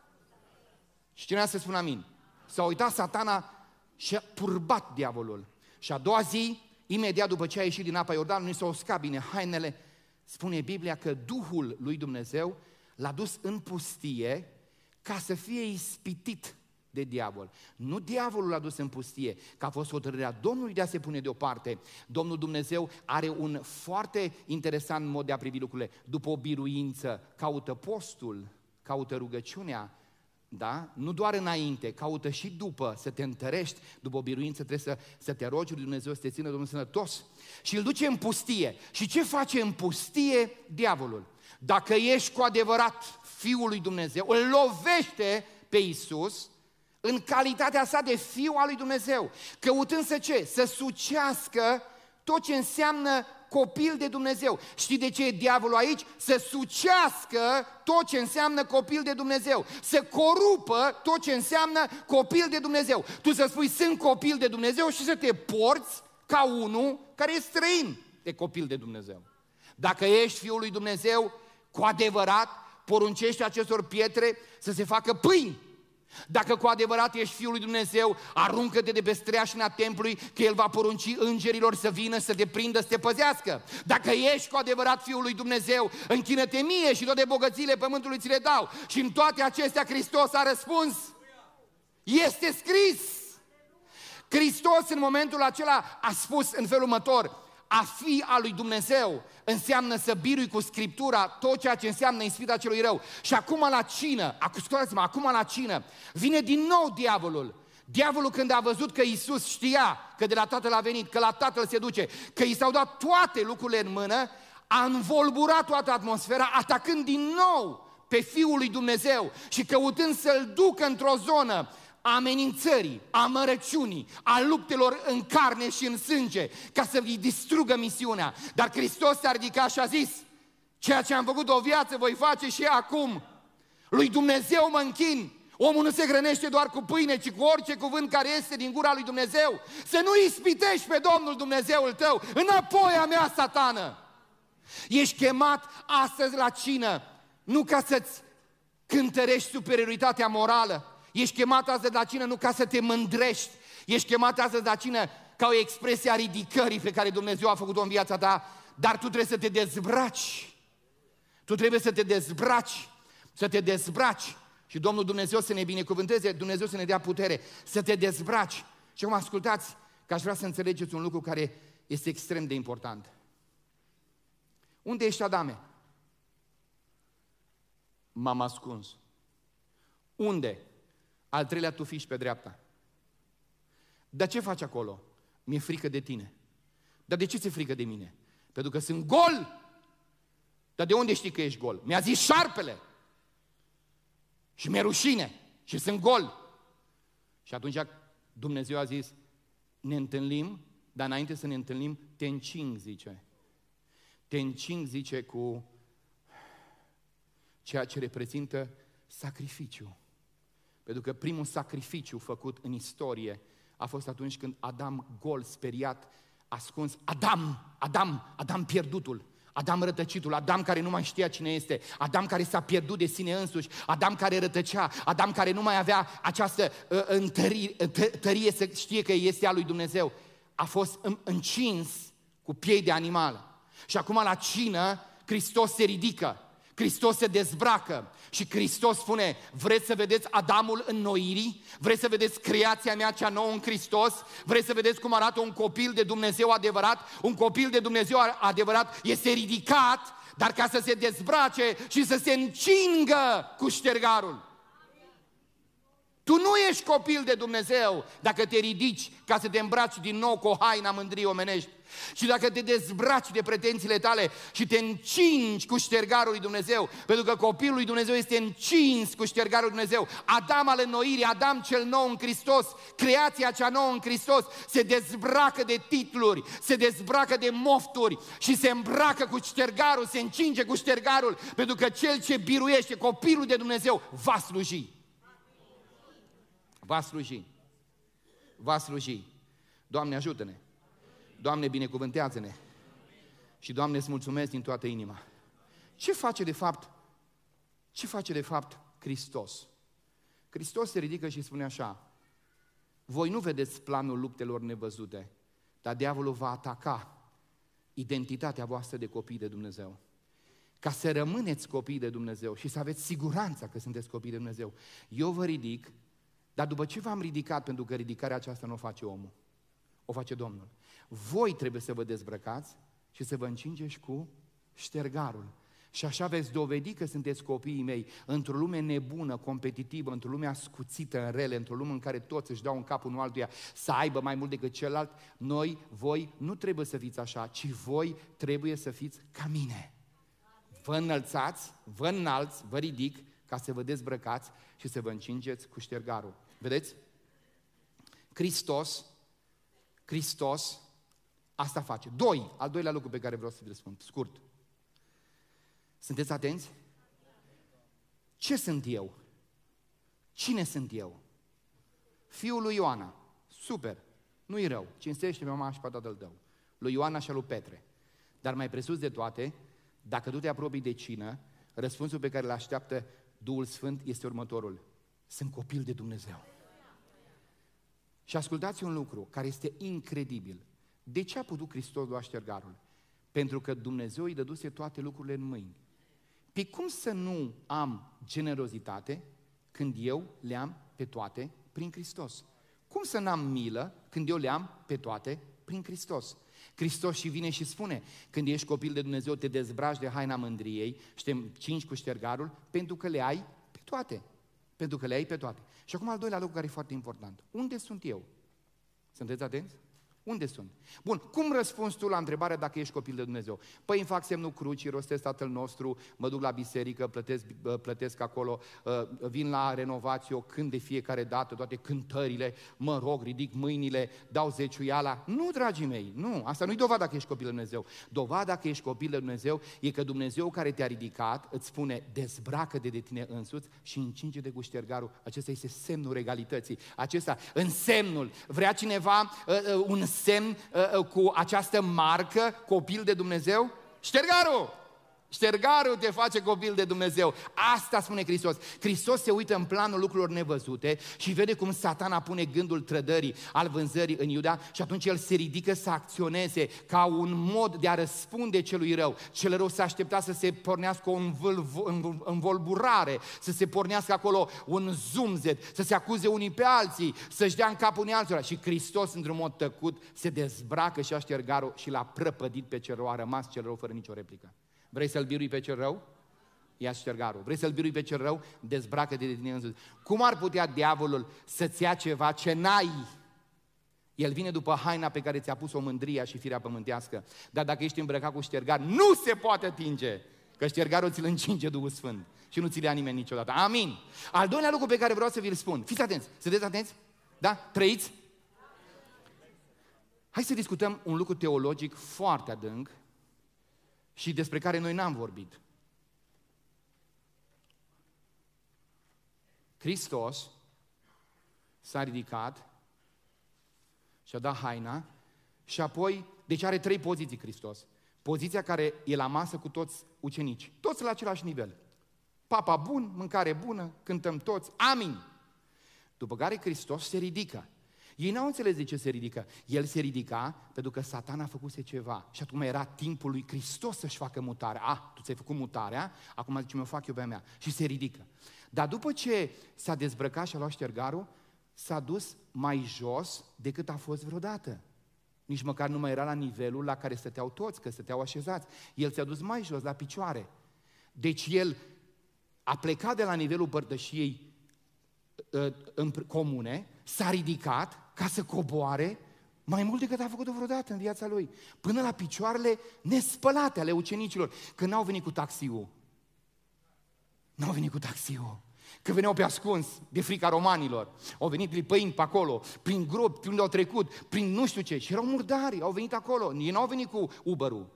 Și cineva să spună amin. S-a uitat Satana și a turbat diavolul. Și a doua zi, imediat după ce a ieșit din apa Iordanului, s-a uscat bine hainele. Spune Biblia că Duhul lui Dumnezeu l-a dus în pustie ca să fie ispitit de diavol. Nu diavolul l-a dus în pustie, că a fost hotărârea Domnului de a se pune deoparte. Domnul Dumnezeu are un foarte interesant mod de a privi lucrurile. După o biruință, caută postul, caută rugăciunea, da? Nu doar înainte, caută și după, să te întărești. După o biruință trebuie să, să te rogi lui Dumnezeu să te țină Domnul sănătos. Și îl duce în pustie. Și ce face în pustie diavolul? Dacă ești cu adevărat Fiul lui Dumnezeu, îl lovește pe Iisus în calitatea sa de Fiu al lui Dumnezeu, căutând să ce? Să sucească tot ce înseamnă copil de Dumnezeu. Știi de ce e diavolul aici? Să sucească tot ce înseamnă copil de Dumnezeu, să corupă tot ce înseamnă copil de Dumnezeu. Tu să spui sunt copil de Dumnezeu și să te porți ca unul care e străin de copil de Dumnezeu. Dacă ești Fiul lui Dumnezeu, cu adevărat, poruncește acestor pietre să se facă pâini. Dacă cu adevărat ești Fiul lui Dumnezeu, aruncă-te de pe streașina templului, că El va porunci îngerilor să vină, să te prindă, să te păzească. Dacă ești cu adevărat Fiul lui Dumnezeu, închină-te mie și toate bogățiile pământului ți le dau. Și în toate acestea Hristos a răspuns: este scris. Hristos în momentul acela a spus în felul următor: A fi al lui Dumnezeu înseamnă să birui cu Scriptura tot ceea ce înseamnă ispita celui rău. Și acum la cină, ascultați-mă, acum la cină, vine din nou diavolul. Diavolul, când a văzut că Iisus știa că de la Tatăl a venit, că la Tatăl se duce, că i s-au dat toate lucrurile în mână, a învolburat toată atmosfera, atacând din nou pe Fiul lui Dumnezeu și căutând să-L ducă într-o zonă a amenințării, a amărăciunii, a luptelor în carne și în sânge, ca să-i distrugă misiunea. Dar Hristos s-a ridicat și a zis: ceea ce am făcut o viață voi face și acum. Lui Dumnezeu mă închin. Omul nu se hrănește doar cu pâine, ci cu orice cuvânt care este din gura lui Dumnezeu. Să nu ispitești pe Domnul Dumnezeul tău. Înapoi a mea, Satană! Ești chemat astăzi la cină, nu ca să-ți cântărești superioritatea morală. Ești chemat astăzi la cină nu ca să te mândrești. Ești chemat astăzi la cină ca o expresie a ridicării pe care Dumnezeu a făcut-o în viața ta. Dar tu trebuie să te dezbraci. Tu trebuie să te dezbraci. Să te dezbraci. Și Domnul Dumnezeu să ne binecuvânteze, Dumnezeu să ne dea putere, să te dezbraci. Și acum ascultați, că aș vrea să înțelegeți un lucru care este extrem de important. Unde ești, Adame? M-am ascuns. Unde? Al treilea tufiș pe dreapta. Dar ce faci acolo? Mi-e frică de tine. Dar de ce ți-e frică de mine? Pentru că sunt gol. Dar de unde știi că ești gol? Mi-a zis șarpele. Și mi-e rușine. Și sunt gol. Și atunci Dumnezeu a zis: ne întâlnim, dar înainte să ne întâlnim, te încing, zice. Te încing, zice, cu ceea ce reprezintă sacrificiu. Pentru că primul sacrificiu făcut în istorie a fost atunci când Adam, gol, speriat, ascuns, Adam, Adam, Adam pierdutul, Adam rătăcitul, Adam care nu mai știa cine este, Adam care s-a pierdut de sine însuși, Adam care rătăcea, Adam care nu mai avea această uh, întărie, tărie să știe că este al lui Dumnezeu, a fost încins cu piei de animal. Și acum la cină Hristos se ridică, Hristos se dezbracă și Hristos spune: vreți să vedeți Adamul înnoirii? Vreți să vedeți creația mea cea nouă în Hristos? Vreți să vedeți cum arată un copil de Dumnezeu adevărat? Un copil de Dumnezeu adevărat este ridicat, dar ca să se dezbrace și să se încingă cu ștergarul. Tu nu ești copil de Dumnezeu dacă te ridici ca să te îmbraci din nou cu o haină mândrie omenești. Și dacă te dezbraci de pretențiile tale și te încingi cu ștergarul lui Dumnezeu, pentru că copilul lui Dumnezeu este încins cu ștergarul lui Dumnezeu, Adam al înnoirii, Adam cel nou în Hristos, creația cea nouă în Hristos, se dezbracă de titluri, se dezbracă de mofturi și se îmbracă cu ștergarul, se încinge cu ștergarul, pentru că cel ce biruiește, copilul de Dumnezeu, va sluji. Va sluji. Va sluji. Doamne, ajută-ne. Doamne, binecuvântează-ne. Și Doamne, îți mulțumesc din toată inima. Ce face de fapt? Ce face de fapt Hristos? Hristos se ridică și spune așa: voi nu vedeți planul luptelor nevăzute, dar diavolul va ataca identitatea voastră de copii de Dumnezeu. Ca să rămâneți copii de Dumnezeu și să aveți siguranța că sunteți copii de Dumnezeu. Eu vă ridic, dar după ce v-am ridicat, pentru că ridicarea aceasta nu o face omul, o face Domnul, voi trebuie să vă dezbrăcați și să vă încingeți cu ștergarul. Și așa veți dovedi că sunteți copiii mei într-o lume nebună, competitivă, într-o lume ascuțită în rele, într-o lume în care toți își dau în cap unul altuia să aibă mai mult decât celălalt. Noi, voi, nu trebuie să fiți așa, ci voi trebuie să fiți ca mine. Vă înălțați, vă înalți, vă ridic ca să vă dezbrăcați și să vă încingeți cu ștergarul. Vedeți? Hristos, Hristos asta face. Doi, al doilea lucru pe care vreau să vi-l spun, scurt. Sunteți atenți? Ce sunt eu? Cine sunt eu? Fiul lui Ioana. Super, nu-i rău. Cinstește-mi mama și pe tatăl tău. Lui Ioana și lui Petre. Dar mai presus de toate, dacă tu te apropii de cină, răspunsul pe care îl așteaptă Duhul Sfânt este următorul: sunt copil de Dumnezeu. Și ascultați un lucru care este incredibil. De ce a putut Hristos lua ștergarul? Pentru că Dumnezeu îi dăduse toate lucrurile în mâini. Pe cum să nu am generozitate când eu le-am pe toate prin Hristos? Cum să n-am milă când eu le-am pe toate prin Hristos? Hristos și vine și spune, când ești copil de Dumnezeu, te dezbraci de haina mândriei și te cinci cu ștergarul, pentru că le ai pe toate. Pentru că le ai pe toate. Și acum al doilea lucru care e foarte important. Unde sunt eu? Sunteți atenți? Unde sunt? Bun, cum răspunzi tu la întrebarea dacă ești copil de Dumnezeu? Păi îmi fac semnul crucii, rostesc Tatăl nostru, mă duc la biserică, plătesc, plătesc acolo, vin la renovație, o cânt de fiecare dată, toate cântările, mă rog, ridic mâinile, dau zeciuiala. Nu, dragii mei, nu, asta nu-i dovada că ești copil de Dumnezeu. Dovada că ești copil de Dumnezeu e că Dumnezeu care te-a ridicat îți spune, dezbracă-te de tine însuți și încinge-te cu ștergarul. Acesta este semnul regalității. Acesta, însemnul. Vrea cineva uh, un semn uh, cu această marcă, copil de Dumnezeu? Ștergarul! Ștergarul te face copil de Dumnezeu. Asta spune Hristos. Hristos se uită în planul lucrurilor nevăzute și vede cum Satana pune gândul trădării, al vânzării în Iuda și atunci el se ridică să acționeze ca un mod de a răspunde celui rău. Cel rău s-a așteptat să se pornească o învolburare, să se pornească acolo un zumzet, să se acuze unii pe alții, să-și dea în cap unii altora. Și Hristos, într-un mod tăcut, se dezbracă și a ștergarul și l-a prăpădit pe cel rău, a rămas cel rău fără nicio replică. Vrei să-l birui pe cel rău? Ia ștergarul. Vrei să-l birui pe cel rău? Dezbracă-te de tine însuți. Cum ar putea diavolul să-ți ia ceva ce n-ai? El vine după haina pe care ți-a pus-o mândria și firea pământească. Dar dacă ești îmbrăcat cu ștergar, nu se poate atinge, că ștergarul ți-l încinge Duhul Sfânt și nu ți le ia nimeni niciodată. Amin. Al doilea lucru pe care vreau să vi-l spun. Fiți atenți. Sunteți atenți? Da? Trăiți? Hai să discutăm un lucru teologic foarte adânc și despre care noi n-am vorbit. Hristos s-a ridicat și a dat haina și apoi, deci are trei poziții Hristos. Poziția care e la masă cu toți ucenici, toți la același nivel. Papa bun, mâncare bună, cântăm toți, amin. După care Hristos se ridică. Ei n-au înțeles de ce se ridică. El se ridica pentru că Satan a făcuse ceva. Și acum era timpul lui Hristos să-și facă mutarea. Ah, tu ți-ai făcut mutarea, acum zice, mi-o fac eu pe a mea. Și se ridică. Dar după ce s-a dezbrăcat și a luat ștergarul, s-a dus mai jos decât a fost vreodată. Nici măcar nu mai era la nivelul la care stăteau toți, că stăteau așezați. El s-a dus mai jos, la picioare. Deci el a plecat de la nivelul părtășiei în comune, s-a ridicat ca să coboare mai mult decât a făcut-o vreodată în viața lui, până la picioarele nespălate ale ucenicilor, că n-au venit cu taxiul. N-au venit cu taxiul. Că veneau pe ascuns, de frica romanilor. Au venit lipăind pe acolo, prin gropi, prin unde au trecut, prin nu știu ce. Și erau murdari, au venit acolo. Ei n-au venit cu Uber-ul.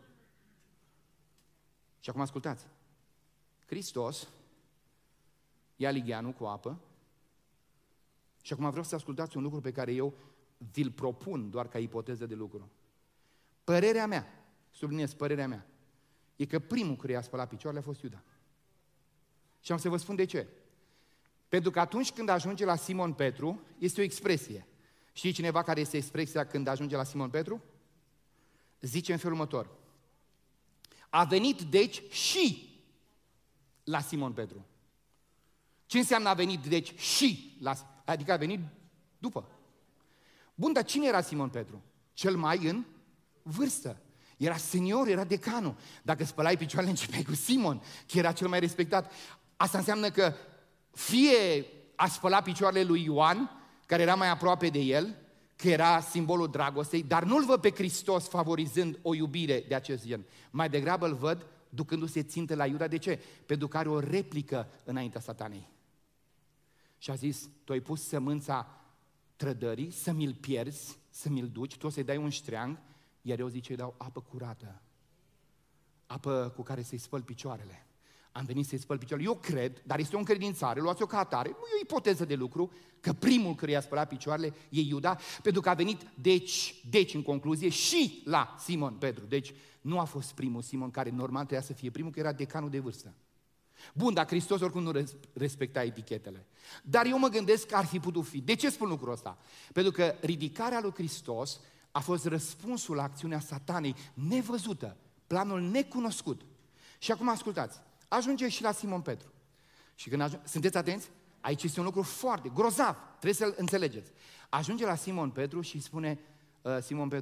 Și acum ascultați. Hristos ia ligheanul cu apă. Și acum vreau să ascultați un lucru pe care eu vi-l propun doar ca ipoteză de lucru. Părerea mea, subliniez părerea mea, e că primul care i-a spălat picioarele a fost Iuda. Și am să vă spun de ce. Pentru că atunci când ajunge la Simon Petru, este o expresie. Știi cineva care este expresia când ajunge la Simon Petru? Zice în felul următor. A venit deci și la Simon Petru. Ce înseamnă a venit deci și la... Adică a venit după. Bun, dar cine era Simon Petru? Cel mai în vârstă. Era senior, era decanul. Dacă spălai picioarele, începeai cu Simon, că era cel mai respectat. Asta înseamnă că fie a spălat picioarele lui Ioan, care era mai aproape de el, că era simbolul dragostei, dar nu-l văd pe Hristos favorizând o iubire de acest gen. Mai degrabă îl văd ducându-se țintă la Iuda. De ce? Pentru că are o replică înaintea Satanei. Și a zis, tu ai pus sămânța trădării, să mi-l pierzi, să mi-l duci, tu o să-i dai un ștreang, iar eu zice, îi dau apă curată, apă cu care să-i spăl picioarele. Am venit să-i spăl picioarele. Eu cred, dar este o încredințare, luați-o ca atare, nu e o ipoteză de lucru, că primul care i-a spălat picioarele e Iuda, pentru că a venit, deci, deci, în concluzie, și la Simon Petru. Deci, nu a fost primul Simon care normal trebuia să fie primul, că era decanul de vârstă. Bun, dar Hristos oricum nu respecta etichetele. Dar eu mă gândesc că ar fi putut fi. De ce spun lucrul ăsta? Pentru că ridicarea lui Hristos a fost răspunsul la acțiunea Satanei nevăzută, planul necunoscut. Și acum ascultați, ajunge și la Simon Petru. Și când ajunge, sunteți atenți? Aici este un lucru foarte grozav, trebuie să-l înțelegeți. Ajunge la Simon Petru și îi spune, Simon Petru,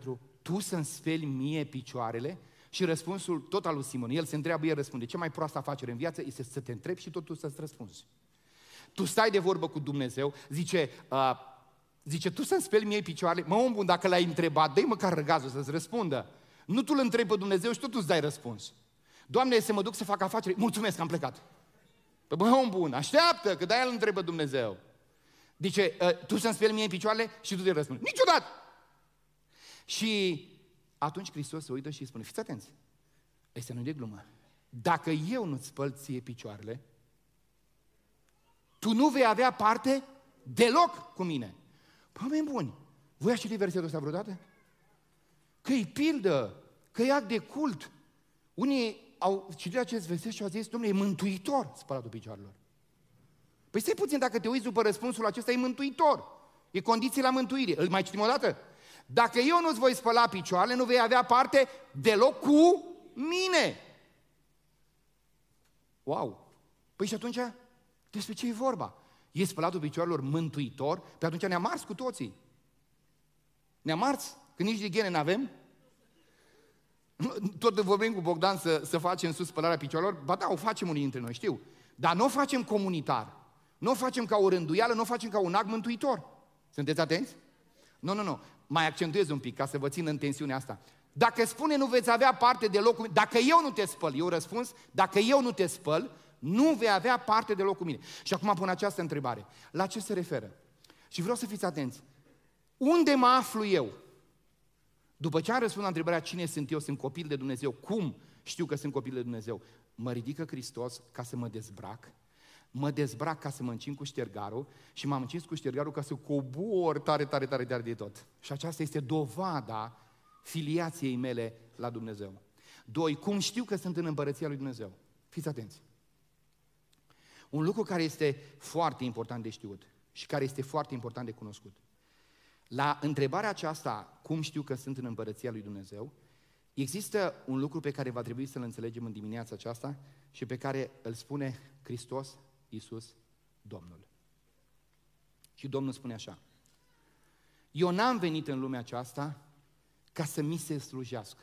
tu să-mi speli mie picioarele? Și răspunsul tot al lui Simon, el se întreabă, el răspunde, cea mai proastă afacere în viață este să te întrebi și tot tu să-ți răspunzi. Tu stai de vorbă cu Dumnezeu, zice, uh, zice tu să-mi speli mie picioarele? Mă, om bun, dacă l-ai întrebat, dă-i măcar răgazul să-ți răspundă. Nu tu îl întrebi pe Dumnezeu și tot tu îți dai răspuns. Doamne, să mă duc să fac afaceri, mulțumesc, am plecat. Păi, bă, om bun, așteaptă, că de-aia îl întrebă Dumnezeu. Zice, uh, tu să-mi speli mie picioarele și tu te răspunzi. Niciodată! Și atunci Hristos se uită și îi spune, fiți atenți, ăsta nu e de glumă. Dacă eu nu-ți spăl ție picioarele, tu nu vei avea parte deloc cu mine. Păi, oameni buni, voi ați citit versetul ăsta vreodată? Că-i pildă, că-i act de cult. Unii au citit acest verset și au zis, dom'le, e mântuitor spălatul picioarelor. Păi stai puțin, dacă te uiți după răspunsul acesta, e mântuitor. E condiție la mântuire. Îl mai citim o dată? Dacă eu nu-ți voi spăla picioarele, nu vei avea parte deloc cu mine. Wow! Păi și atunci, despre ce e vorba? E spălatul picioarelor mântuitor? Pe atunci ne-am ars cu toții. Ne-am ars? Că nici de ghene n-avem? Tot vorbim cu Bogdan să, să facem sus spălarea picioarelor. Ba da, o facem unii dintre noi, știu. Dar nu o facem comunitar. Nu o facem ca o rânduială, nu o facem ca un act mântuitor. Sunteți atenți? Nu, nu, nu. Mai accentuez un pic ca să vă țin în tensiunea asta. Dacă spune nu veți avea parte deloc cu mine, dacă eu nu te spăl, eu răspuns, dacă eu nu te spăl, nu vei avea parte deloc cu mine. Și acum pun această întrebare. La ce se referă? Și vreau să fiți atenți. Unde mă aflu eu? După ce am răspuns la întrebarea cine sunt eu, sunt copil de Dumnezeu, cum știu că sunt copil de Dumnezeu? Mă ridică Hristos ca să mă dezbrac, mă dezbrac ca să mă încin cu ștergarul și m-am încins cu ștergarul ca să cobor tare, tare, tare, tare de tot. Și aceasta este dovada filiației mele la Dumnezeu. Doi, cum știu că sunt în împărăția lui Dumnezeu? Fiți atenți. Un lucru care este foarte important de știut și care este foarte important de cunoscut. La întrebarea aceasta, cum știu că sunt în împărăția lui Dumnezeu, există un lucru pe care va trebui să-l înțelegem în dimineața aceasta și pe care îl spune Hristos Iisus, Domnul. Și Domnul spune așa: eu n-am venit în lumea aceasta ca să mi se slujească,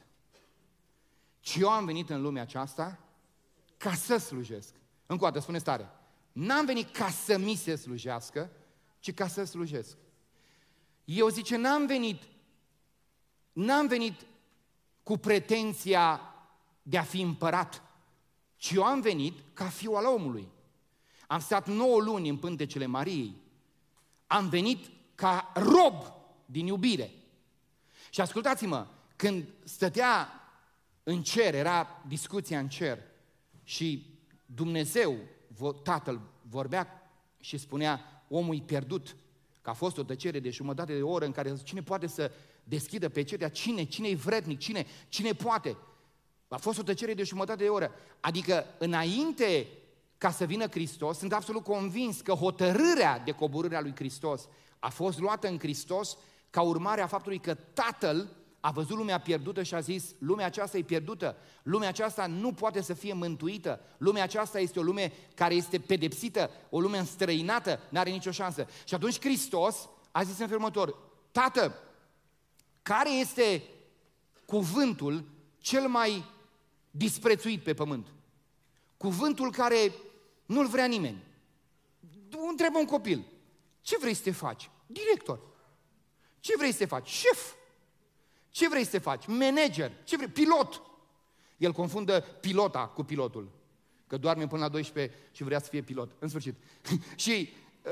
ci eu am venit în lumea aceasta ca să slujesc. Încă o dată, spuneți tare. N-am venit ca să mi se slujească, ci ca să slujesc. Eu, zice, n-am venit, n-am venit cu pretenția de a fi împărat, ci eu am venit ca fiul al omului. Am stat nouă luni în pântecele Mariei. Am venit ca rob din iubire. Și ascultați-mă, când stătea în cer, era discuția în cer și Dumnezeu, Tatăl, vorbea și spunea, omul e pierdut, că a fost o tăcere de jumătate de oră în care cine poate să deschidă pecetea, cine, cine e vrednic, cine, cine poate. A fost o tăcere de jumătate de oră. Adică înainte ca să vină Hristos, sunt absolut convins că hotărârea de coborâre a lui Hristos a fost luată în Hristos ca urmare a faptului că Tatăl a văzut lumea pierdută și a zis, lumea aceasta e pierdută, lumea aceasta nu poate să fie mântuită, lumea aceasta este o lume care este pedepsită, o lume înstrăinată, n-are nicio șansă. Și atunci Hristos a zis în felul următor, Tată, care este cuvântul cel mai disprețuit pe pământ? Cuvântul care nu-l vrea nimeni. Întrebă un copil, ce vrei să te faci? Director. Ce vrei să te faci? Șef. Ce vrei să te faci? Manager. Ce vrei? Pilot. El confundă pilota cu pilotul. Că doarme până la douăsprezece și vrea să fie pilot. În sfârșit. și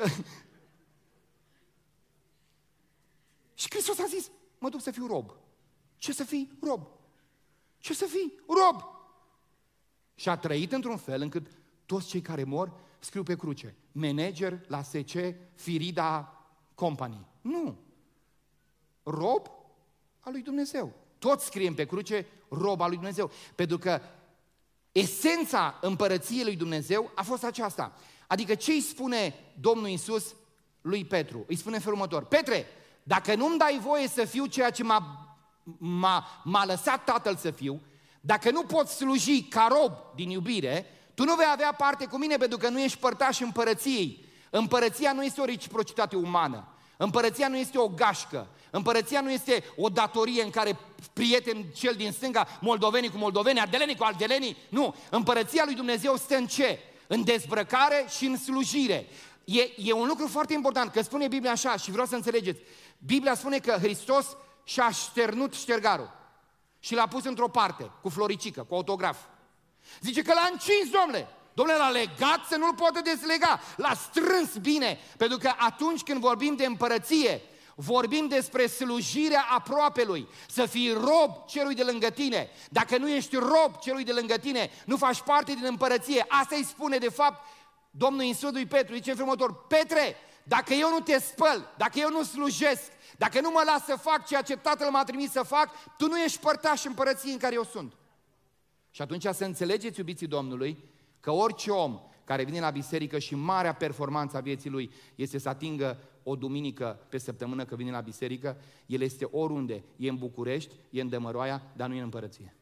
și Hristos a zis, mă duc să fiu rob. Ce să fii? Rob. Ce să fii? Rob. Și a trăit într-un fel încât toți cei care mor scriu pe cruce. Manager la S C Firida Company. Nu. Rob al lui Dumnezeu. Toți scriem pe cruce rob al lui Dumnezeu. Pentru că esența împărăției lui Dumnezeu a fost aceasta. Adică ce îi spune Domnul Iisus lui Petru? Îi spune în felul următor. Petre, dacă nu-mi dai voie să fiu ceea ce m-a, m-a, m-a lăsat Tatăl să fiu, dacă nu poți sluji ca rob din iubire, tu nu vei avea parte cu mine pentru că nu ești părtaș împărăției. Împărăția nu este o reciprocitate umană. Împărăția nu este o gașcă. Împărăția nu este o datorie în care prieten cel din stânga, moldovenii cu moldovenii, ardelenii cu ardelenii. Nu. Împărăția lui Dumnezeu stă în ce? În dezbrăcare și în slujire. E, e un lucru foarte important, că spune Biblia așa și vreau să înțelegeți. Biblia spune că Hristos și-a șternut ștergarul și l-a pus într-o parte, cu floricică, cu autograf. Zice că l-a încins, domnule. Domnule, l-a legat să nu-l poată deslega. L-a strâns bine, pentru că atunci când vorbim de împărăție, vorbim despre slujirea aproapelui, să fii rob celui de lângă tine. Dacă nu ești rob celui de lângă tine, nu faci parte din împărăție. Asta îi spune de fapt Domnul Iisus lui Petru, zice în felul următor: Petre, dacă eu nu te spăl, dacă eu nu slujesc, dacă nu mă las să fac ceea ce Tatăl m-a trimis să fac, tu nu ești părtaș împărăției în care eu sunt. Și atunci să înțelegeți, iubiții Domnului, că orice om care vine la biserică și marea performanță a vieții lui este să atingă o duminică pe săptămână că vine la biserică, el este oriunde, e în București, e în Dămăroaia, dar nu e în împărăție.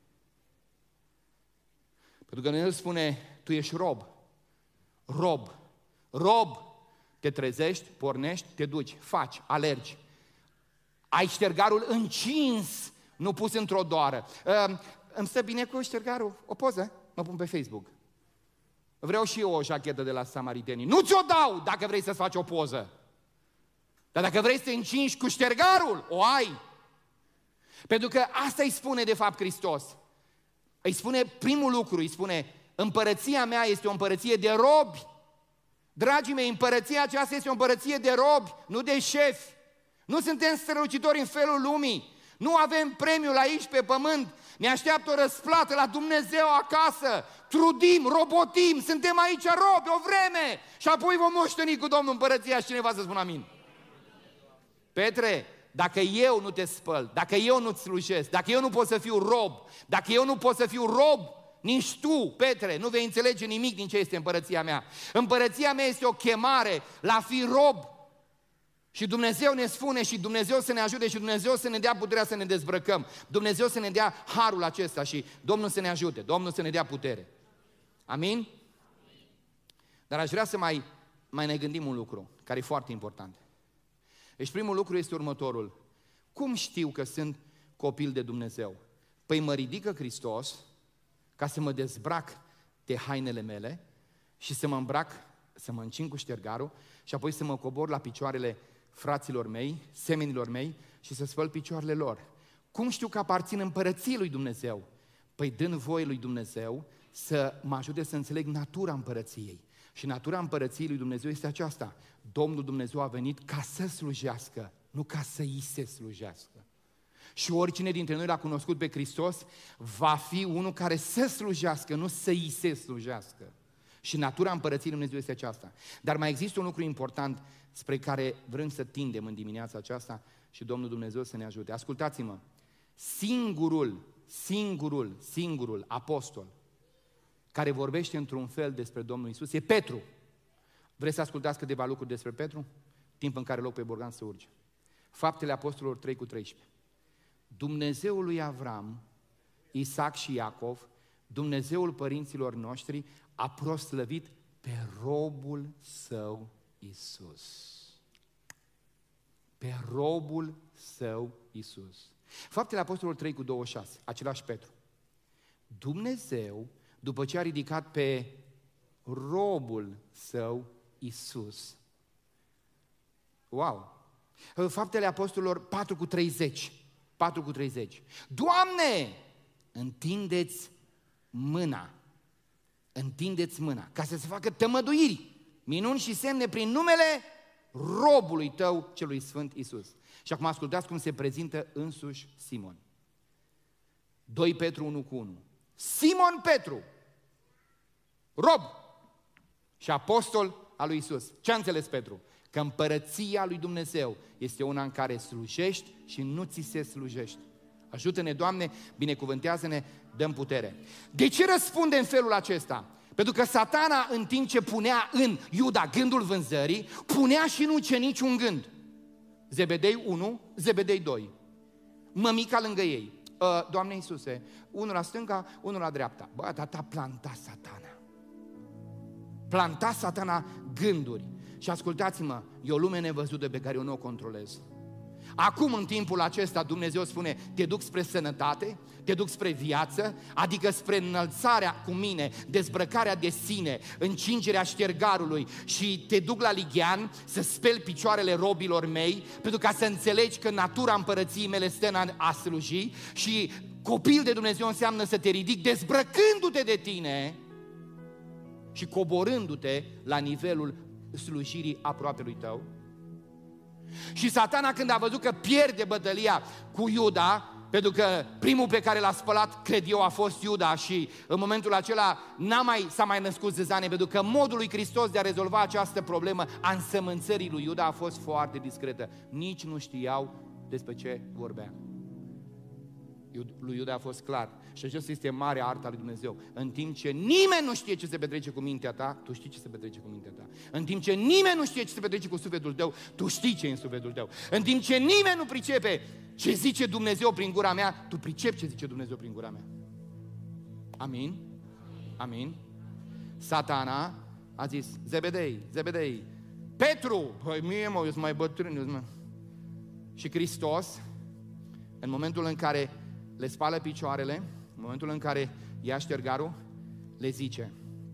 Pentru că el spune, tu ești rob, rob, rob, te trezești, pornești, te duci, faci, alergi. Ai ștergarul încins, nu pus într-o doară. Uh, îmi stă bine cu ștergarul? O poză? Mă pun pe Facebook. Vreau și eu o jachetă de la Samaritenii. Nu ți-o dau dacă vrei să-ți faci o poză. Dar dacă vrei să te încingi cu ștergarul, o ai. Pentru că asta îi spune de fapt Hristos. Îi spune primul lucru, îi spune: împărăția mea este o împărăție de robi. Dragii mei, împărăția aceasta este o împărăție de robi, nu de șefi. Nu suntem strălucitori în felul lumii. Nu avem premiul aici pe pământ. Ne așteaptă o răsplată la Dumnezeu acasă. Trudim, robotim, suntem aici robi o vreme. Și apoi vom moșteni cu Domnul împărăția și cineva să spună amin. Petre, dacă eu nu te spăl, dacă eu nu-ți slujesc, dacă eu nu pot să fiu rob, dacă eu nu pot să fiu rob, nici tu, Petre, nu vei înțelege nimic din ce este împărăția mea. Împărăția mea este o chemare la a fi rob. Și Dumnezeu ne spune și Dumnezeu să ne ajute și Dumnezeu să ne dea puterea să ne dezbrăcăm. Dumnezeu să ne dea harul acesta și Domnul să ne ajute, Domnul să ne dea putere. Amin? Dar aș vrea să mai, mai ne gândim un lucru care e foarte important. Deci primul lucru este următorul. Cum știu că sunt copil de Dumnezeu? Păi mă ridică Hristos ca să mă dezbrac de hainele mele și să mă îmbrac, să mă încin cu ștergarul și apoi să mă cobor la picioarele fraților mei, semenilor mei și să spăl picioarele lor. Cum știu că aparțin împărăției lui Dumnezeu? Păi dând voie lui Dumnezeu să mă ajute să înțeleg natura împărăției. Și natura împărăției lui Dumnezeu este aceasta. Domnul Dumnezeu a venit ca să slujească, nu ca să îi se slujească. Și oricine dintre noi l-a cunoscut pe Hristos va fi unul care să slujească, nu să îi se slujească. Și natura împărăției lui Dumnezeu este aceasta. Dar mai există un lucru important spre care vrem să tindem în dimineața aceasta și Domnul Dumnezeu să ne ajute. Ascultați-mă, singurul, singurul, singurul apostol care vorbește într-un fel despre Domnul Iisus e Petru. Vreți să ascultați câteva lucruri despre Petru? Timp în care loc pe borgan să urce. Faptele Apostolilor trei cu treisprezece. Dumnezeul lui Avram, Isaac și Iacov, Dumnezeul părinților noștri, a proslăvit pe robul său Iisus. Pe robul său Iisus. Faptele Apostolilor trei cu douăzeci și șase, același Petru. Dumnezeu, după ce a ridicat pe robul său Iisus. Wow! Faptele Apostolilor patru cu treizeci. patru cu treizeci. Doamne, întindeți mâna. Întindeți mâna ca să se facă tămăduiri, minuni și semne prin numele robului tău celui sfânt Iisus. Și acum ascultați cum se prezintă însuși Simon. doi Petru unu cu unu. Simon Petru, rob și apostol al lui Iisus. Ce a înțeles Petru? Că împărăția lui Dumnezeu este una în care slujești și nu ți se slujește. Ajută-ne, Doamne, binecuvântează-ne, dăm putere. De ce răspunde în felul acesta? Pentru că Satana, în timp ce punea în Iuda gândul vânzării, punea și în ucenici un gând. Zebedei unu, Zebedei doi. Mămica lângă ei. Doamne Iisuse, unul la stânga, unul la dreapta. Bă, dar t-a plantat Satana. Planta Satana gânduri. Și ascultați-mă, e o lume nevăzută pe care eu nu o controlez. Acum, în timpul acesta, Dumnezeu spune, te duc spre sănătate, te duc spre viață, adică spre înălțarea cu mine, dezbrăcarea de sine, încingerea ștergarului, și te duc la lighean să speli picioarele robilor mei, pentru ca să înțelegi că natura împărăției mele stă în a sluji. Și copil de Dumnezeu înseamnă să te ridici dezbrăcându-te de tine și coborându-te la nivelul slujirii aproapelui tău. Și Satana, când a văzut că pierde bătălia cu Iuda, pentru că primul pe care l-a spălat, cred eu, a fost Iuda, și în momentul acela n-a mai, s-a mai născut zâzane, pentru că modul lui Hristos de a rezolva această problemă a însămânțării lui Iuda a fost foarte discretă. Nici nu știau despre ce vorbea. Lui Iuda a fost clar. Și aceasta este marea artă a lui Dumnezeu. În timp ce nimeni nu știe ce se petrece cu mintea ta, tu știi ce se petrece cu mintea ta. În timp ce nimeni nu știe ce se petrece cu sufletul tău, tu știi ce e în sufletul tău. În timp ce nimeni nu pricepe ce zice Dumnezeu prin gura mea, tu pricepi ce zice Dumnezeu prin gura mea. Amin? Amin? Satana a zis, Zebedei, Zebedei, Petru, păi mie mă, eu sunt mai bătrân, eu sunt mai... Și Hristos, în momentul în care le spală picioarele, în momentul în care ia ștergarul, le zice,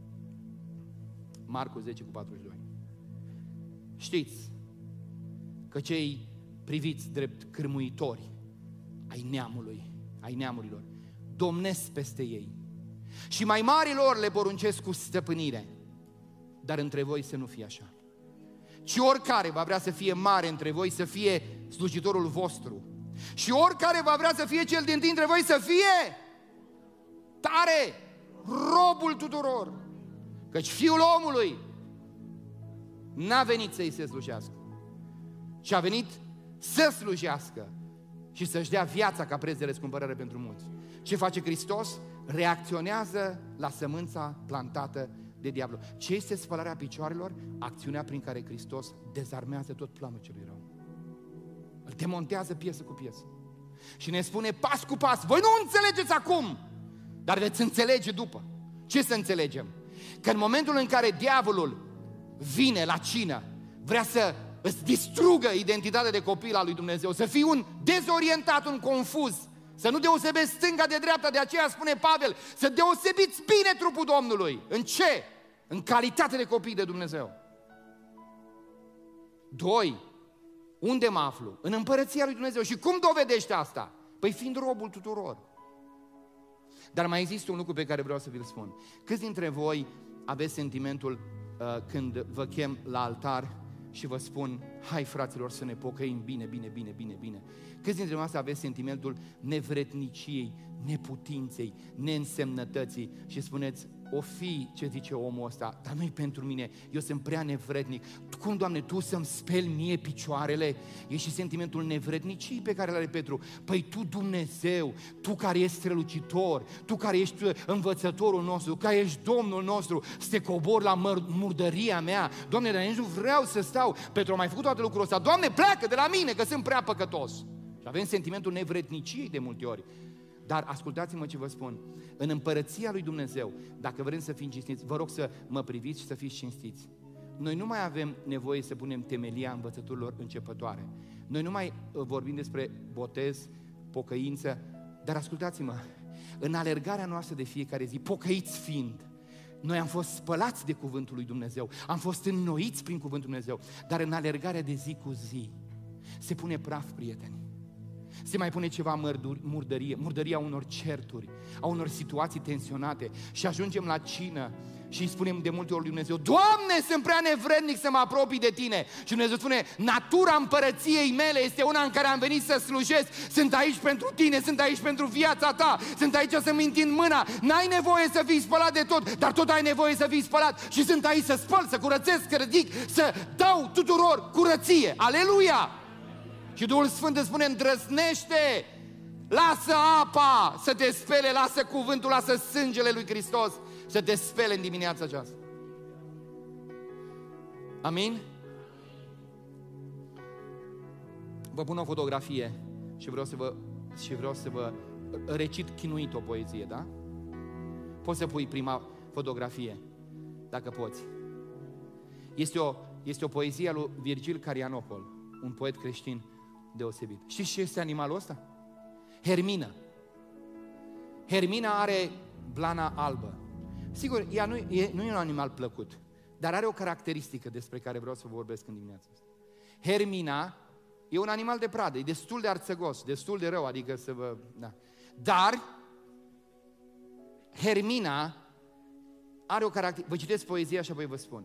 Marcu zece cu patruzeci și doi, știți că cei priviți drept cârmuitori ai neamului, ai neamurilor, domnesc peste ei și mai marilor le poruncesc cu stăpânire, dar între voi să nu fie așa. Ci oricare va vrea să fie mare între voi, să fie slujitorul vostru. Și oricare va vrea să fie cel din-tâi între voi, să fie tare, robul tuturor. Căci Fiul omului n-a venit să-i se slujească, ci a venit să slujească și să-și dea viața ca preț de răscumpărare pentru mulți. Ce face Hristos? Reacționează la sămânța plantată de diavolul. Ce este spălarea picioarelor? Acțiunea prin care Hristos dezarmează tot planul celui rău. Îl demontează piesă cu piesă. Și ne spune pas cu pas, voi nu înțelegeți acum, dar veți înțelege după. Ce să înțelegem? Că în momentul în care diavolul vine la cină, vrea să îți distrugă identitatea de copil al lui Dumnezeu, să fii un dezorientat, un confuz, să nu deosebești stânga de dreapta. De aceea spune Pavel, să deosebiți bine trupul Domnului. În ce? În calitate de copii de Dumnezeu. Doi, unde mă aflu? În împărăția lui Dumnezeu. Și cum dovedește asta? Păi fiind robul tuturor. Dar mai există un lucru pe care vreau să vi-l spun. Câți dintre voi aveți sentimentul uh, când vă chem la altar și vă spun, hai fraților să ne pocăim bine, bine, bine, bine, bine. Câți dintre voi aveți sentimentul nevredniciei, neputinței, neînsemnătății și spuneți, o fi ce zice omul ăsta, dar nu-i pentru mine, eu sunt prea nevrednic. Cum, Doamne, Tu să-mi speli mie picioarele? E și sentimentul nevrednicii pe care îl are Petru. Păi Tu, Dumnezeu, Tu care ești strălucitor, Tu care ești învățătorul nostru, care ești Domnul nostru, să te cobor la murdăria mea. Doamne, dar nici nu vreau să stau. Petru a mai făcut toate lucrurile ăsta. Doamne, pleacă de la mine, că sunt prea păcătos. Și avem sentimentul nevredniciei de multe ori. Dar ascultați-mă ce vă spun. În împărăția lui Dumnezeu, dacă vrem să fim cinstiți, vă rog să mă priviți și să fiți cinstiți. Noi nu mai avem nevoie să punem temelia învățăturilor începătoare. Noi nu mai vorbim despre botez, pocăință, dar ascultați-mă, în alergarea noastră de fiecare zi, pocăiți fiind, noi am fost spălați de cuvântul lui Dumnezeu, am fost înnoiți prin cuvântul Dumnezeu, dar în alergarea de zi cu zi se pune praf, prieteni. Se mai pune ceva murdărie, murdăria unor certuri, a unor situații tensionate și ajungem la cină și îi spunem de multe ori lui Dumnezeu, Doamne, sunt prea nevrednic să mă apropii de Tine. Și Dumnezeu spune, natura împărăției mele este una în care am venit să slujesc, sunt aici pentru Tine, sunt aici pentru viața Ta, sunt aici să-mi întind mâna, n-ai nevoie să fii spălat de tot, dar tot ai nevoie să fii spălat și sunt aici să spăl, să curățesc, să ridic, să dau tuturor curăție. Aleluia! Și Duhul Sfânt îți spune, îndrăznește, lasă apa să te spele, lasă cuvântul, lasă sângele lui Hristos să te spele în dimineața aceasta. Amin? Vă pun o fotografie și vreau să vă, și vreau să vă recit chinuit o poezie, da? Poți să pui prima fotografie, dacă poți. Este o Este o poezie a lui Virgil Carianopol, un poet creștin deosebit. Știți ce este animalul ăsta? Hermina. Hermina are blana albă. Sigur, ea nu e, nu e un animal plăcut, dar are o caracteristică despre care vreau să vă vorbesc în dimineața asta. Hermina e un animal de pradă, e destul de arțăgos, destul de rău, adică să vă... Da. Dar Hermina are o caracteristică... Vă citesc poezia și apoi vă spun.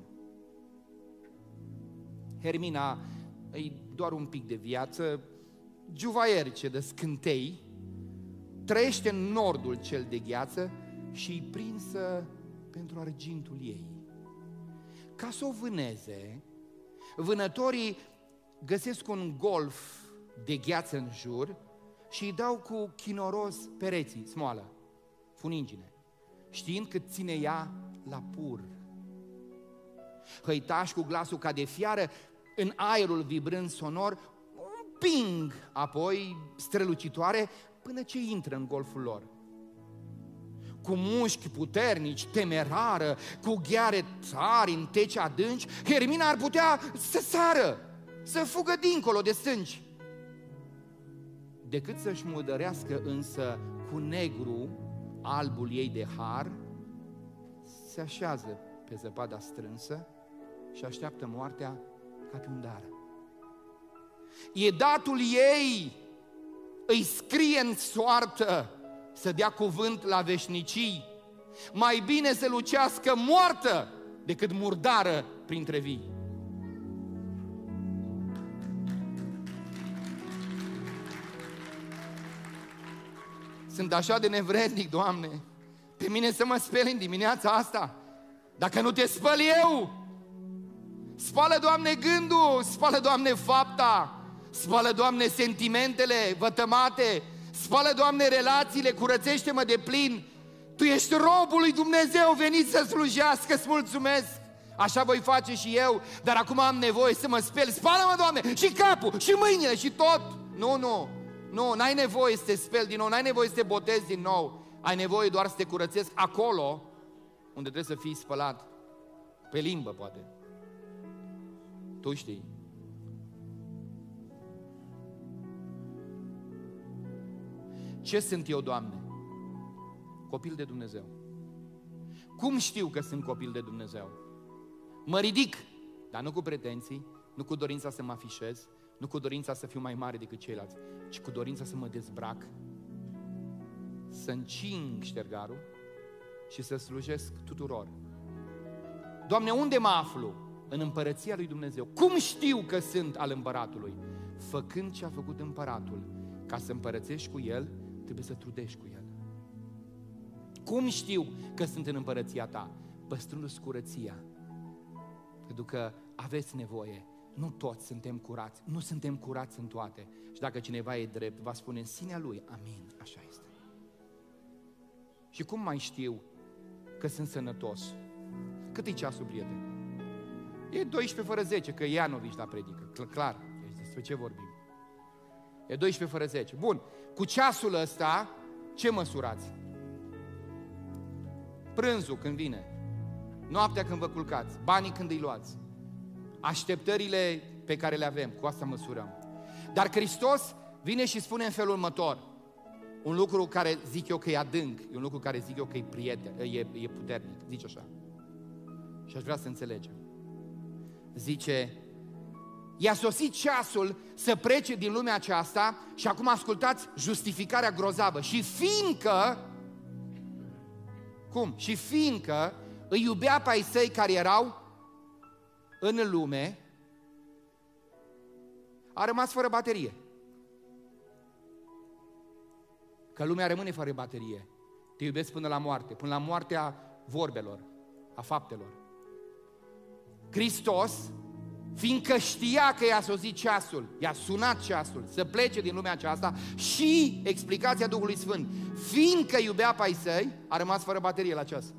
Hermina e doar un pic de viață, juvaierce de scântei, trăiește în nordul cel de gheață și e prinsă pentru argintul ei. Ca să o vâneze, vânătorii găsesc un golf de gheață în jur și îi dau cu chinoros pereții, smoală, funingine, știind că ține ea la pur. Hăitași cu glasul ca de fiară, în aerul vibrând sonor, împing apoi strălucitoare până ce intră în golful lor. Cu mușchi puternici, temerară, cu gheare tari în teci adânci, Hermina ar putea să sară, să fugă dincolo de stânci. Decât să-și mudărească însă cu negru albul ei de har, se așează pe zăpada strânsă și așteaptă moartea ca pe un dar. E datul ei, îi scrie în soartă să dea cuvânt la veșnicii. Mai bine să lucească moartă decât murdară printre vii. Sunt așa de nevrednic, Doamne, pe mine să mă speli în dimineața asta. Dacă nu te spăl eu, spală, Doamne, gândul, spală, Doamne, fapta, spală, Doamne, sentimentele vătămate, spală, Doamne, relațiile, curățește-mă de plin. Tu ești robul lui Dumnezeu, venit să slujească, îți mulțumesc. Așa voi face și eu, dar acum am nevoie să mă speli. Spală-mă, Doamne, și capul, și mâinile, și tot. Nu, nu, nu, n-ai nevoie să te speli din nou, n-ai nevoie să te botezi din nou. Ai nevoie doar să te curățesc acolo unde trebuie să fii spălat. Pe limbă, poate. Tu știi. Ce sunt eu, Doamne? Copil de Dumnezeu. Cum știu că sunt copil de Dumnezeu? Mă ridic, dar nu cu pretenții, nu cu dorința să mă afișez, nu cu dorința să fiu mai mare decât ceilalți, ci cu dorința să mă dezbrac, să încing ștergarul și să slujesc tuturor. Doamne, unde mă aflu? În împărăția lui Dumnezeu. Cum știu că sunt al împăratului? Făcând ce a făcut împăratul. Ca să împărățești cu el, trebuie să trudești cu el. Cum știu că sunt în împărăția ta? Păstrându-ți curăția. Pentru că aveți nevoie. Nu toți suntem curați. Nu suntem curați în toate. Și dacă cineva e drept, va spune în sinea lui, amin, așa este. Și cum mai știu că sunt sănătos? Cât e ceasul, prieten? E doisprezece fără zece, că Ianovici la predică. Clar, despre ce vorbim? E doisprezece fără zece. Bun, cu ceasul ăsta, ce măsurați? Prânzul când vine, noaptea când vă culcați, banii când îi luați, așteptările pe care le avem, cu asta măsurăm. Dar Hristos vine și spune în felul următor, un lucru care zic eu că e adânc, e un lucru care zic eu că e prieten, e, e puternic, zice așa. Și aș vrea să înțelegem. Zice, i-a sosit ceasul să plece din lumea aceasta și acum ascultați justificarea grozavă. Și fiindcă, cum? Și fiindcă îi iubea pe ai săi care erau în lume, a rămas fără baterie. Că lumea rămâne fără baterie. Te iubesc până la moarte, până la moartea vorbelor, a faptelor. Hristos, fiindcă știa că i-a sosit ceasul, i-a sunat ceasul să plece din lumea aceasta și, explicația Duhului Sfânt, fiindcă iubea pe ai săi, a rămas fără baterie la ceas.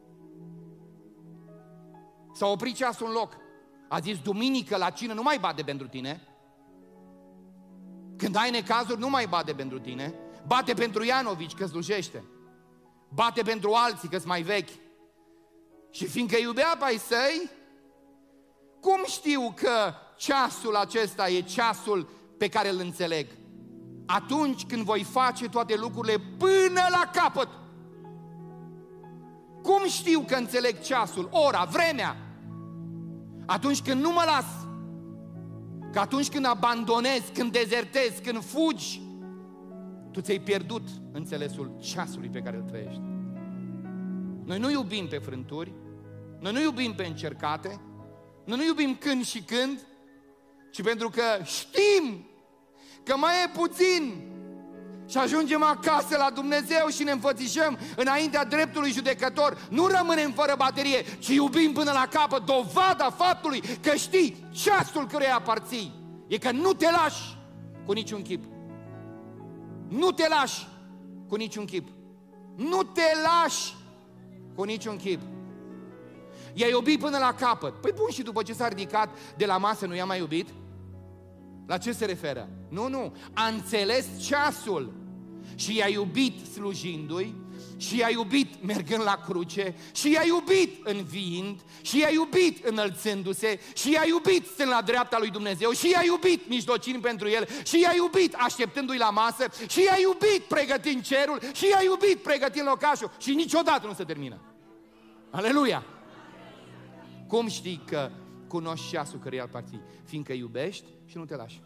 S-a oprit ceasul în loc. A zis, duminică la cină nu mai bate pentru tine. Când ai necazuri nu mai bate pentru tine. Bate pentru Ianovici că slujește. Bate pentru alții că-s mai vechi. Și fiindcă iubea pe ai săi, Cum știu că ceasul acesta e ceasul pe care îl înțeleg? Atunci când voi face toate lucrurile până la capăt. Cum știu că înțeleg ceasul, ora, vremea? Atunci când nu mă las. Că atunci când abandonezi, când dezertezi, când fugi, tu ți-ai pierdut înțelesul ceasului pe care îl trăiești. Noi nu iubim pe frânturi, noi nu iubim pe încercate, noi nu iubim când și când, ci pentru că știm că mai e puțin și ajungem acasă la Dumnezeu și ne înfățișăm înaintea dreptului judecător. Nu rămânem fără baterie, ci iubim până la capăt. Dovada faptului că știi ceasul căruia aparții e că nu te lași cu niciun chip. Nu te lași cu niciun chip. Nu te lași cu niciun chip. I-a iubit până la capăt. Păi bun, și după ce s-a ridicat de la masă, nu i-a mai iubit? La ce se referă? Nu, nu. A înțeles ceasul și i-a iubit slujindu-i, și i-a iubit mergând la cruce, și i-a iubit înviind, și i-a iubit înălțându-se, și i-a iubit stând la dreapta lui Dumnezeu, și i-a iubit mijlocind pentru el, și i-a iubit așteptându-i la masă, și i-a iubit pregătind cerul, și i-a iubit pregătind locașul, și niciodată nu se termină. Aleluia! Cum știi că cunoști ceasul căruia aparții? Fiindcă iubești și nu te lași.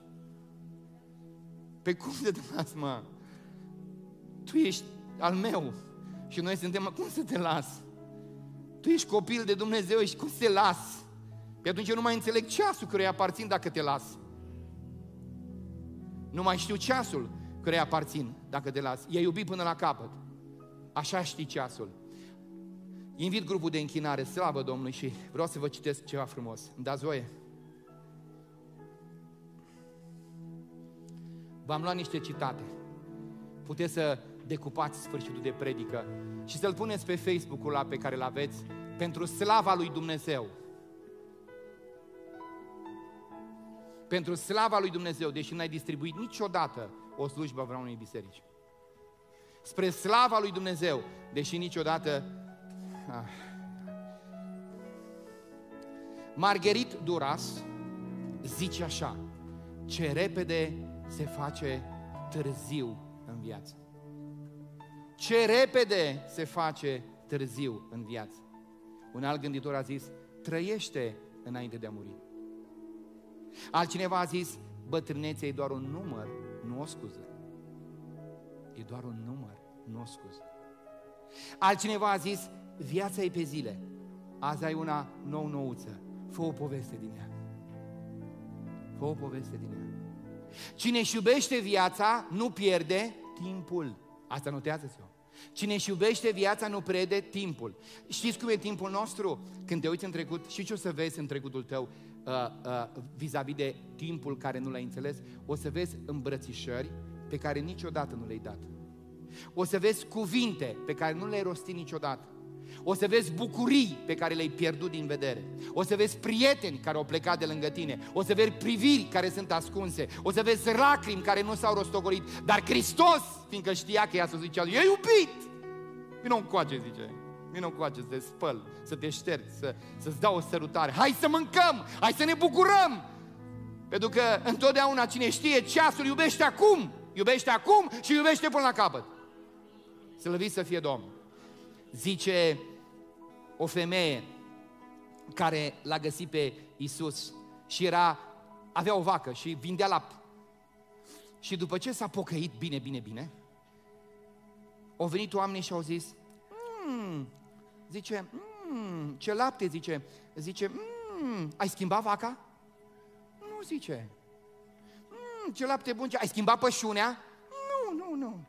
Pe cum să te lași, mă? Tu ești al meu și noi suntem, cum să te las? Tu ești copil de Dumnezeu și cum să te las? Pe atunci eu nu mai înțeleg ceasul căruia aparțin dacă te las. Nu mai știu ceasul căruia aparțin dacă te las. I-ai iubit până la capăt. Așa știi ceasul. Invit grupul de închinare, slavă Domnului, și vreau să vă citesc ceva frumos. Îmi dați voie? V-am luat niște citate. Puteți să decupați sfârșitul de predică și să-l puneți pe Facebook-ul ăla pe care îl aveți, pentru slava lui Dumnezeu. Pentru slava lui Dumnezeu, deși n-ai distribuit niciodată o slujbă vreunei biserici. Spre slava lui Dumnezeu, deși niciodată... Ah. Marguerite Duras zice așa: ce repede se face târziu în viață. Ce repede se face târziu în viață. Un alt gânditor a zis: trăiește înainte de a muri. Altcineva a zis: bătrânețea e doar un număr, nu o scuză. E doar un număr, nu o scuză. Altcineva a zis: viața e pe zile. Azi ai una nou-nouță. Fă o poveste din ea. Fă o poveste din ea. Cine își iubește viața nu pierde timpul. Asta notează-ți-o. Cine își iubește viața nu pierde timpul. Știți cum e timpul nostru? Când te uiți în trecut, și ce o să vezi în trecutul tău uh, uh, vis-a-vis de timpul care nu l-ai înțeles? O să vezi îmbrățișări pe care niciodată nu le-ai dat. O să vezi cuvinte pe care nu le-ai rostit niciodată. O să vezi bucurii pe care le-ai pierdut din vedere. O să vezi prieteni care au plecat de lângă tine. O să vezi priviri care sunt ascunse. O să vezi lacrimi care nu s-au rostogolit. Dar Hristos, fiindcă știa că ea să zicea, e iubit! Vino încoace, zice. Vino încoace să te spăl, să te ștergi, să, să-ți dau o sărutare. Hai să mâncăm! Hai să ne bucurăm! Pentru că întotdeauna cine știe ceasul iubește acum. Iubește acum și iubește până la capăt. Slăvit să fie Domnul. Zice o femeie care l-a găsit pe Iisus și era, avea o vacă și vindea lapte. Și după ce s-a pocăit bine, bine, bine, au venit oamenii și au zis, mmm, zice, mmm, ce lapte, zice, zice, mmm, ai schimbat vaca? Nu, zice. Mmm, ce lapte bun, ai schimbat pășunea? Nu, nu, nu.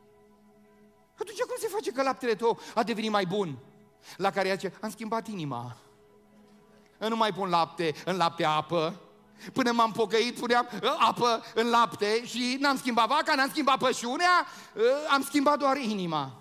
Atunci cum se face că laptele tău a devenit mai bun? La care ea zice, am schimbat inima. Eu nu mai pun lapte în lapte apă. Până m-am pocăit puneam apă în lapte și n-am schimbat vaca, n-am schimbat pășunea, am schimbat doar inima.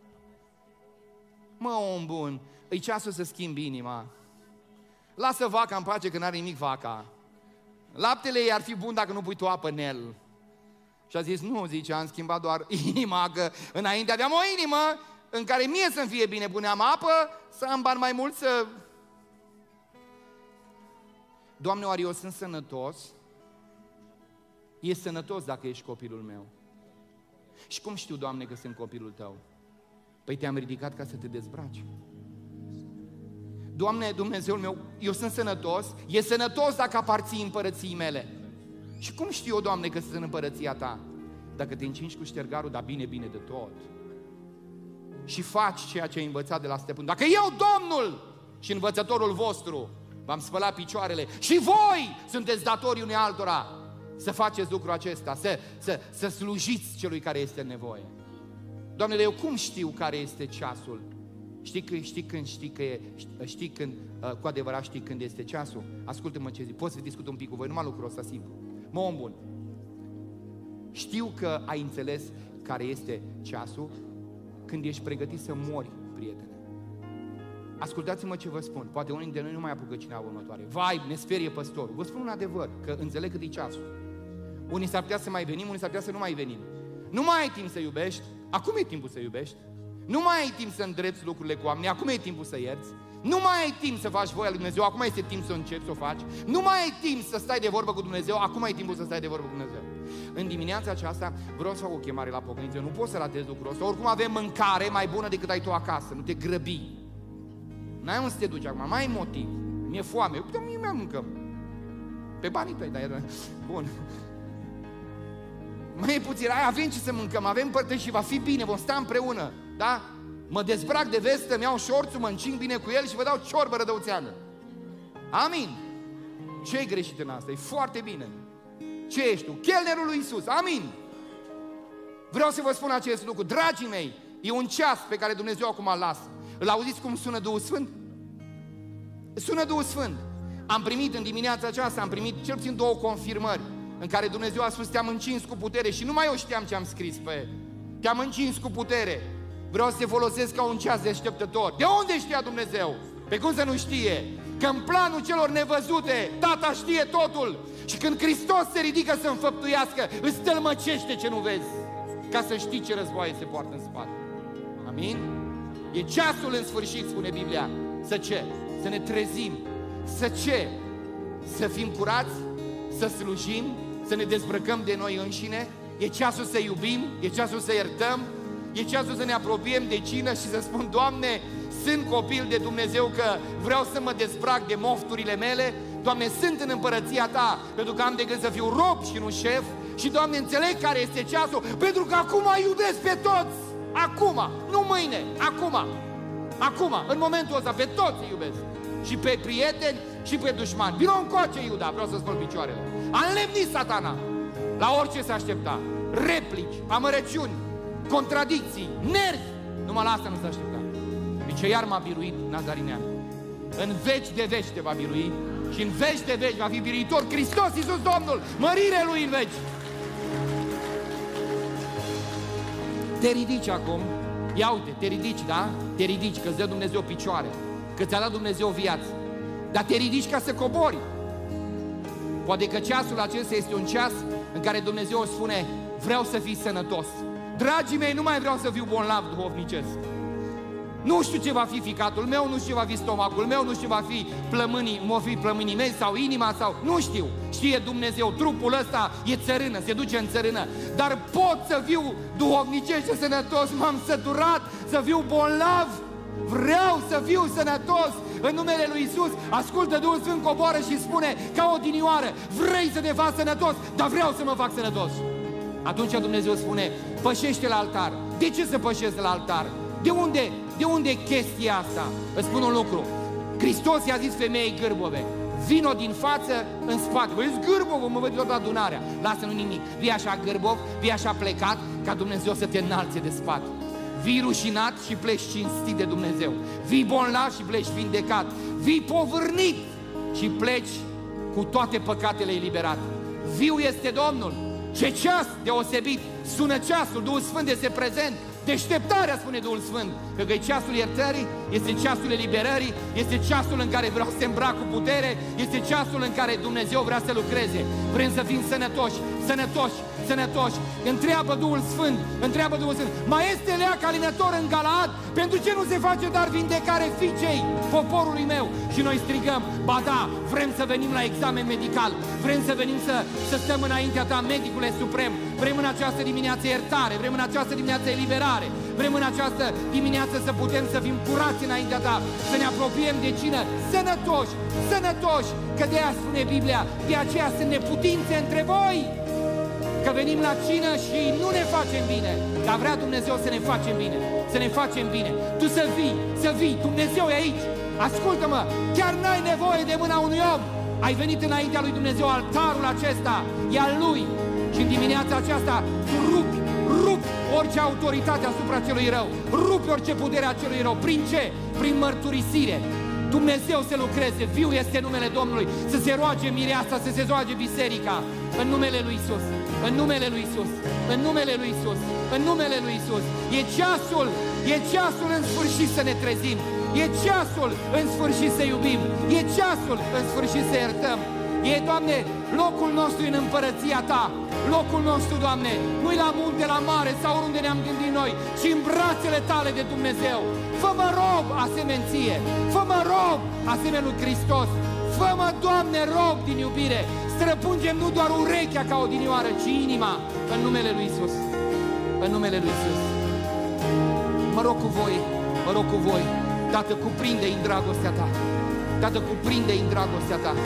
Mă, om bun, e ceasul să schimbi inima. Lasă vaca în pace că n-are nimic vaca. Laptele ei ar fi bun dacă nu pui tu apă în el. Și a zis, nu, zice, am schimbat doar inima, că înainte aveam o inimă în care mie să-mi fie bine, puneam apă, să am bani mai mult, să... Doamne, oare eu sunt sănătos? Ești sănătos dacă ești copilul meu. Și cum știu, Doamne, că sunt copilul Tău? Păi te-am ridicat ca să te dezbraci. Doamne, Dumnezeul meu, eu sunt sănătos, e sănătos dacă aparții împărăției mele. Și cum știu eu, Doamne, că sunt în împărăția Ta? Dacă te încingi cu ștergarul, dar bine, bine de tot. Și faci ceea ce ai învățat de la stăpân. Dacă eu, Domnul și învățătorul vostru, v-am spălat picioarele și voi sunteți datori unei altora să faceți lucrul acesta, să, să, să slujiți celui care este în nevoie. Doamne, eu cum știu care este ceasul? Știi, că, știi când știi că e, știi când, cu adevărat știi când este ceasul? Ascultă-mă ce zic, pot să discut un pic cu voi, numai lucrul ăsta simplu. Mă, om bun, știu că ai înțeles care este ceasul când ești pregătit să mori, prietene. Ascultați-mă ce vă spun, poate unii dintre noi nu mai apucă cineva următoare. Vai, ne sperie păstorul. Vă spun un adevăr, că înțeleg cât e ceasul. Unii s-ar putea să mai venim, unii s-ar putea să nu mai venim. Nu mai ai timp să iubești, acum e timpul să iubești. Nu mai ai timp să îndrepți lucrurile cu oamenii, acum e timpul să ierți. Nu mai ai timp să faci voia lui Dumnezeu, acum este timp să începi să o faci. Nu mai ai timp să stai de vorbă cu Dumnezeu, acum e timpul să stai de vorbă cu Dumnezeu. În dimineața aceasta vreau să fac o chemare la pocăință, nu pot să ratez lucrul ăsta. Oricum avem mâncare mai bună decât ai tu acasă, nu te grăbi. N-ai unde să te duci acum, mai ai motiv. Mi-e foame, uite, mie mi-am mâncăm. Pe banii tăi, dar e bun. Mai e puțin, ai, avem ce să mâncăm, avem părtăși, va fi bine, vom sta împreună, da? Mă dezbrac de vestă, mi-au șorțul, mă încing bine cu el și vă dau ciorbă rădăuțeană. Amin. Ce-i greșit în asta? E foarte bine. Ce ești tu? Chelnerul lui Iisus. Amin. Vreau să vă spun acest lucru. Dragii mei, e un ceas pe care Dumnezeu acum îl lasă. Îl auziți cum sună Duhul Sfânt? Sună Duhul Sfânt. Am primit în dimineața aceasta, am primit cel puțin două confirmări în care Dumnezeu a spus, te-am încins cu putere. Și numai eu știam ce am scris pe te-am încins cu putere. Vreau să te folosesc ca un ceas deșteptător. De unde știa Dumnezeu? Pe cum să nu știe? Că în planul celor nevăzute Tata știe totul. Și când Hristos se ridică să înfăptuiască, îți tălmăcește ce nu vezi, ca să știi ce războaie se poartă în spate. Amin? E ceasul în sfârșit, spune Biblia. Să ce? Să ne trezim. Să ce? Să fim curați, să slujim, să ne dezbrăcăm de noi înșine. E ceasul să iubim, e ceasul să iertăm, e ceasul să ne apropiem de cină și să spun, Doamne, sunt copil de Dumnezeu, că vreau să mă dezbrac de mofturile mele. Doamne, sunt în împărăția Ta, pentru că am de gând să fiu rob și nu șef. Și, Doamne, înțeleg care este ceasul, pentru că acum iubesc pe toți. Acum, nu mâine, acum. Acum, în momentul ăsta, pe toți îi iubesc. Și pe prieteni și pe dușmani. Vino încoace, Iuda, vreau să spăl picioarele. A înlemnit Satana la orice se aștepta. Replici, amărăciuni, contradicții, nervi. Numai la asta nu se aștepta. Deci iar m-a biruit Nazarinean. În veci de veci te va birui. Și în veci de veci va fi biruitor Hristos Iisus Domnul. Mărire Lui în veci. Te ridici acum. Ia uite, te ridici, da? Te ridici, că îți dă Dumnezeu picioare, că ți-a dat Dumnezeu viață. Dar te ridici ca să cobori. Poate că ceasul acesta este un ceas în care Dumnezeu spune, vreau să fii sănătos. Dragii mei, nu mai vreau să fiu bolnav duhovnicesc. Nu știu ce va fi ficatul meu, nu știu ce va fi stomacul meu, nu știu ce va fi plămânii, va fi plămânii mei sau inima sau... Nu știu, știe Dumnezeu, trupul ăsta e țărână, se duce în țărână. Dar pot să fiu duhovnicește sănătos, m-am săturat să fiu bolnav. Vreau să fiu sănătos în numele lui Iisus. Ascultă, Duhul Sfânt coboară și spune ca o dinioară, vrei să te faci sănătos, dar vreau să mă fac sănătos. Atunci Dumnezeu spune, pășește la altar. De ce să pășesc la altar? De unde, de unde e chestia asta? Îți spun un lucru. Hristos i-a zis femeii gârbove, vino din față în spate. Băi, ești gârbovă, mă văd tot adunarea. Lasă-nu nimic, vii așa gârbov, vii așa plecat, ca Dumnezeu să te înalțe de spate. Vii rușinat și pleci cinstit de Dumnezeu. Vii bolnav și pleci vindecat. Vii povârnit și pleci cu toate păcatele eliberate. Viu este Domnul. Ce ceas deosebit! Sună ceasul, Duhul Sfânt este prezent. Deșteptarea, spune Duhul Sfânt, că e ceasul iertării, este ceasul eliberării, este ceasul în care vreau să te îmbrac cu putere, este ceasul în care Dumnezeu vrea să lucreze. Vrem să fim sănătoși, sănătoși, sănătoși. Întreabă Duhul Sfânt, întreabă Duhul Sfânt, mai este leac alinător în Galaad? Pentru ce nu se face dar vindecare fiicei poporului meu? Și noi strigăm, ba da, vrem să venim la examen medical, vrem să venim să, să stăm înaintea ta, medicule suprem, vrem în această dimineață iertare, vrem în această dimineață eliberare, vrem în această dimineață să putem să fim curați înaintea ta, să ne apropiem de cină, sănătoși, sănătoși, că de aia spune Biblia, de aceea sunt neputințe între voi, că venim la cină și nu ne facem bine, dar vrea Dumnezeu să ne facem bine, să ne facem bine. Tu să vii, să vii, Dumnezeu e aici, ascultă-mă, chiar n-ai nevoie de mâna unui om, ai venit înaintea lui Dumnezeu, altarul acesta e al lui și în dimineața aceasta tu rupi, rupi orice autoritate asupra celui rău, rupi orice putere a celui rău, prin ce? Prin mărturisire. Dumnezeu să lucreze, viu este numele Domnului, să se roage mireasa, să se roage biserica, în numele lui Isus, în numele lui Isus, în numele lui Isus, în numele lui Isus. E ceasul, e ceasul în sfârșit să ne trezim, e ceasul în sfârșit să iubim, e ceasul în sfârșit să iertăm. E, Doamne, locul nostru în împărăția Ta, locul nostru, Doamne, nu-i la munte, la mare sau oriunde ne-am gândit noi, ci în brațele Tale de Dumnezeu. Fă-mă rob asemenție, fă-mă rob asemenea lui Hristos, fă-mă, Doamne, rob din iubire, străpungem nu doar urechea ca odinioară, ci inima, în numele lui Isus, în numele lui Isus. Mă rog cu voi, mă rog cu voi, Tată, cuprinde-i în dragostea Ta, Tată, cuprinde-i în dragostea Ta.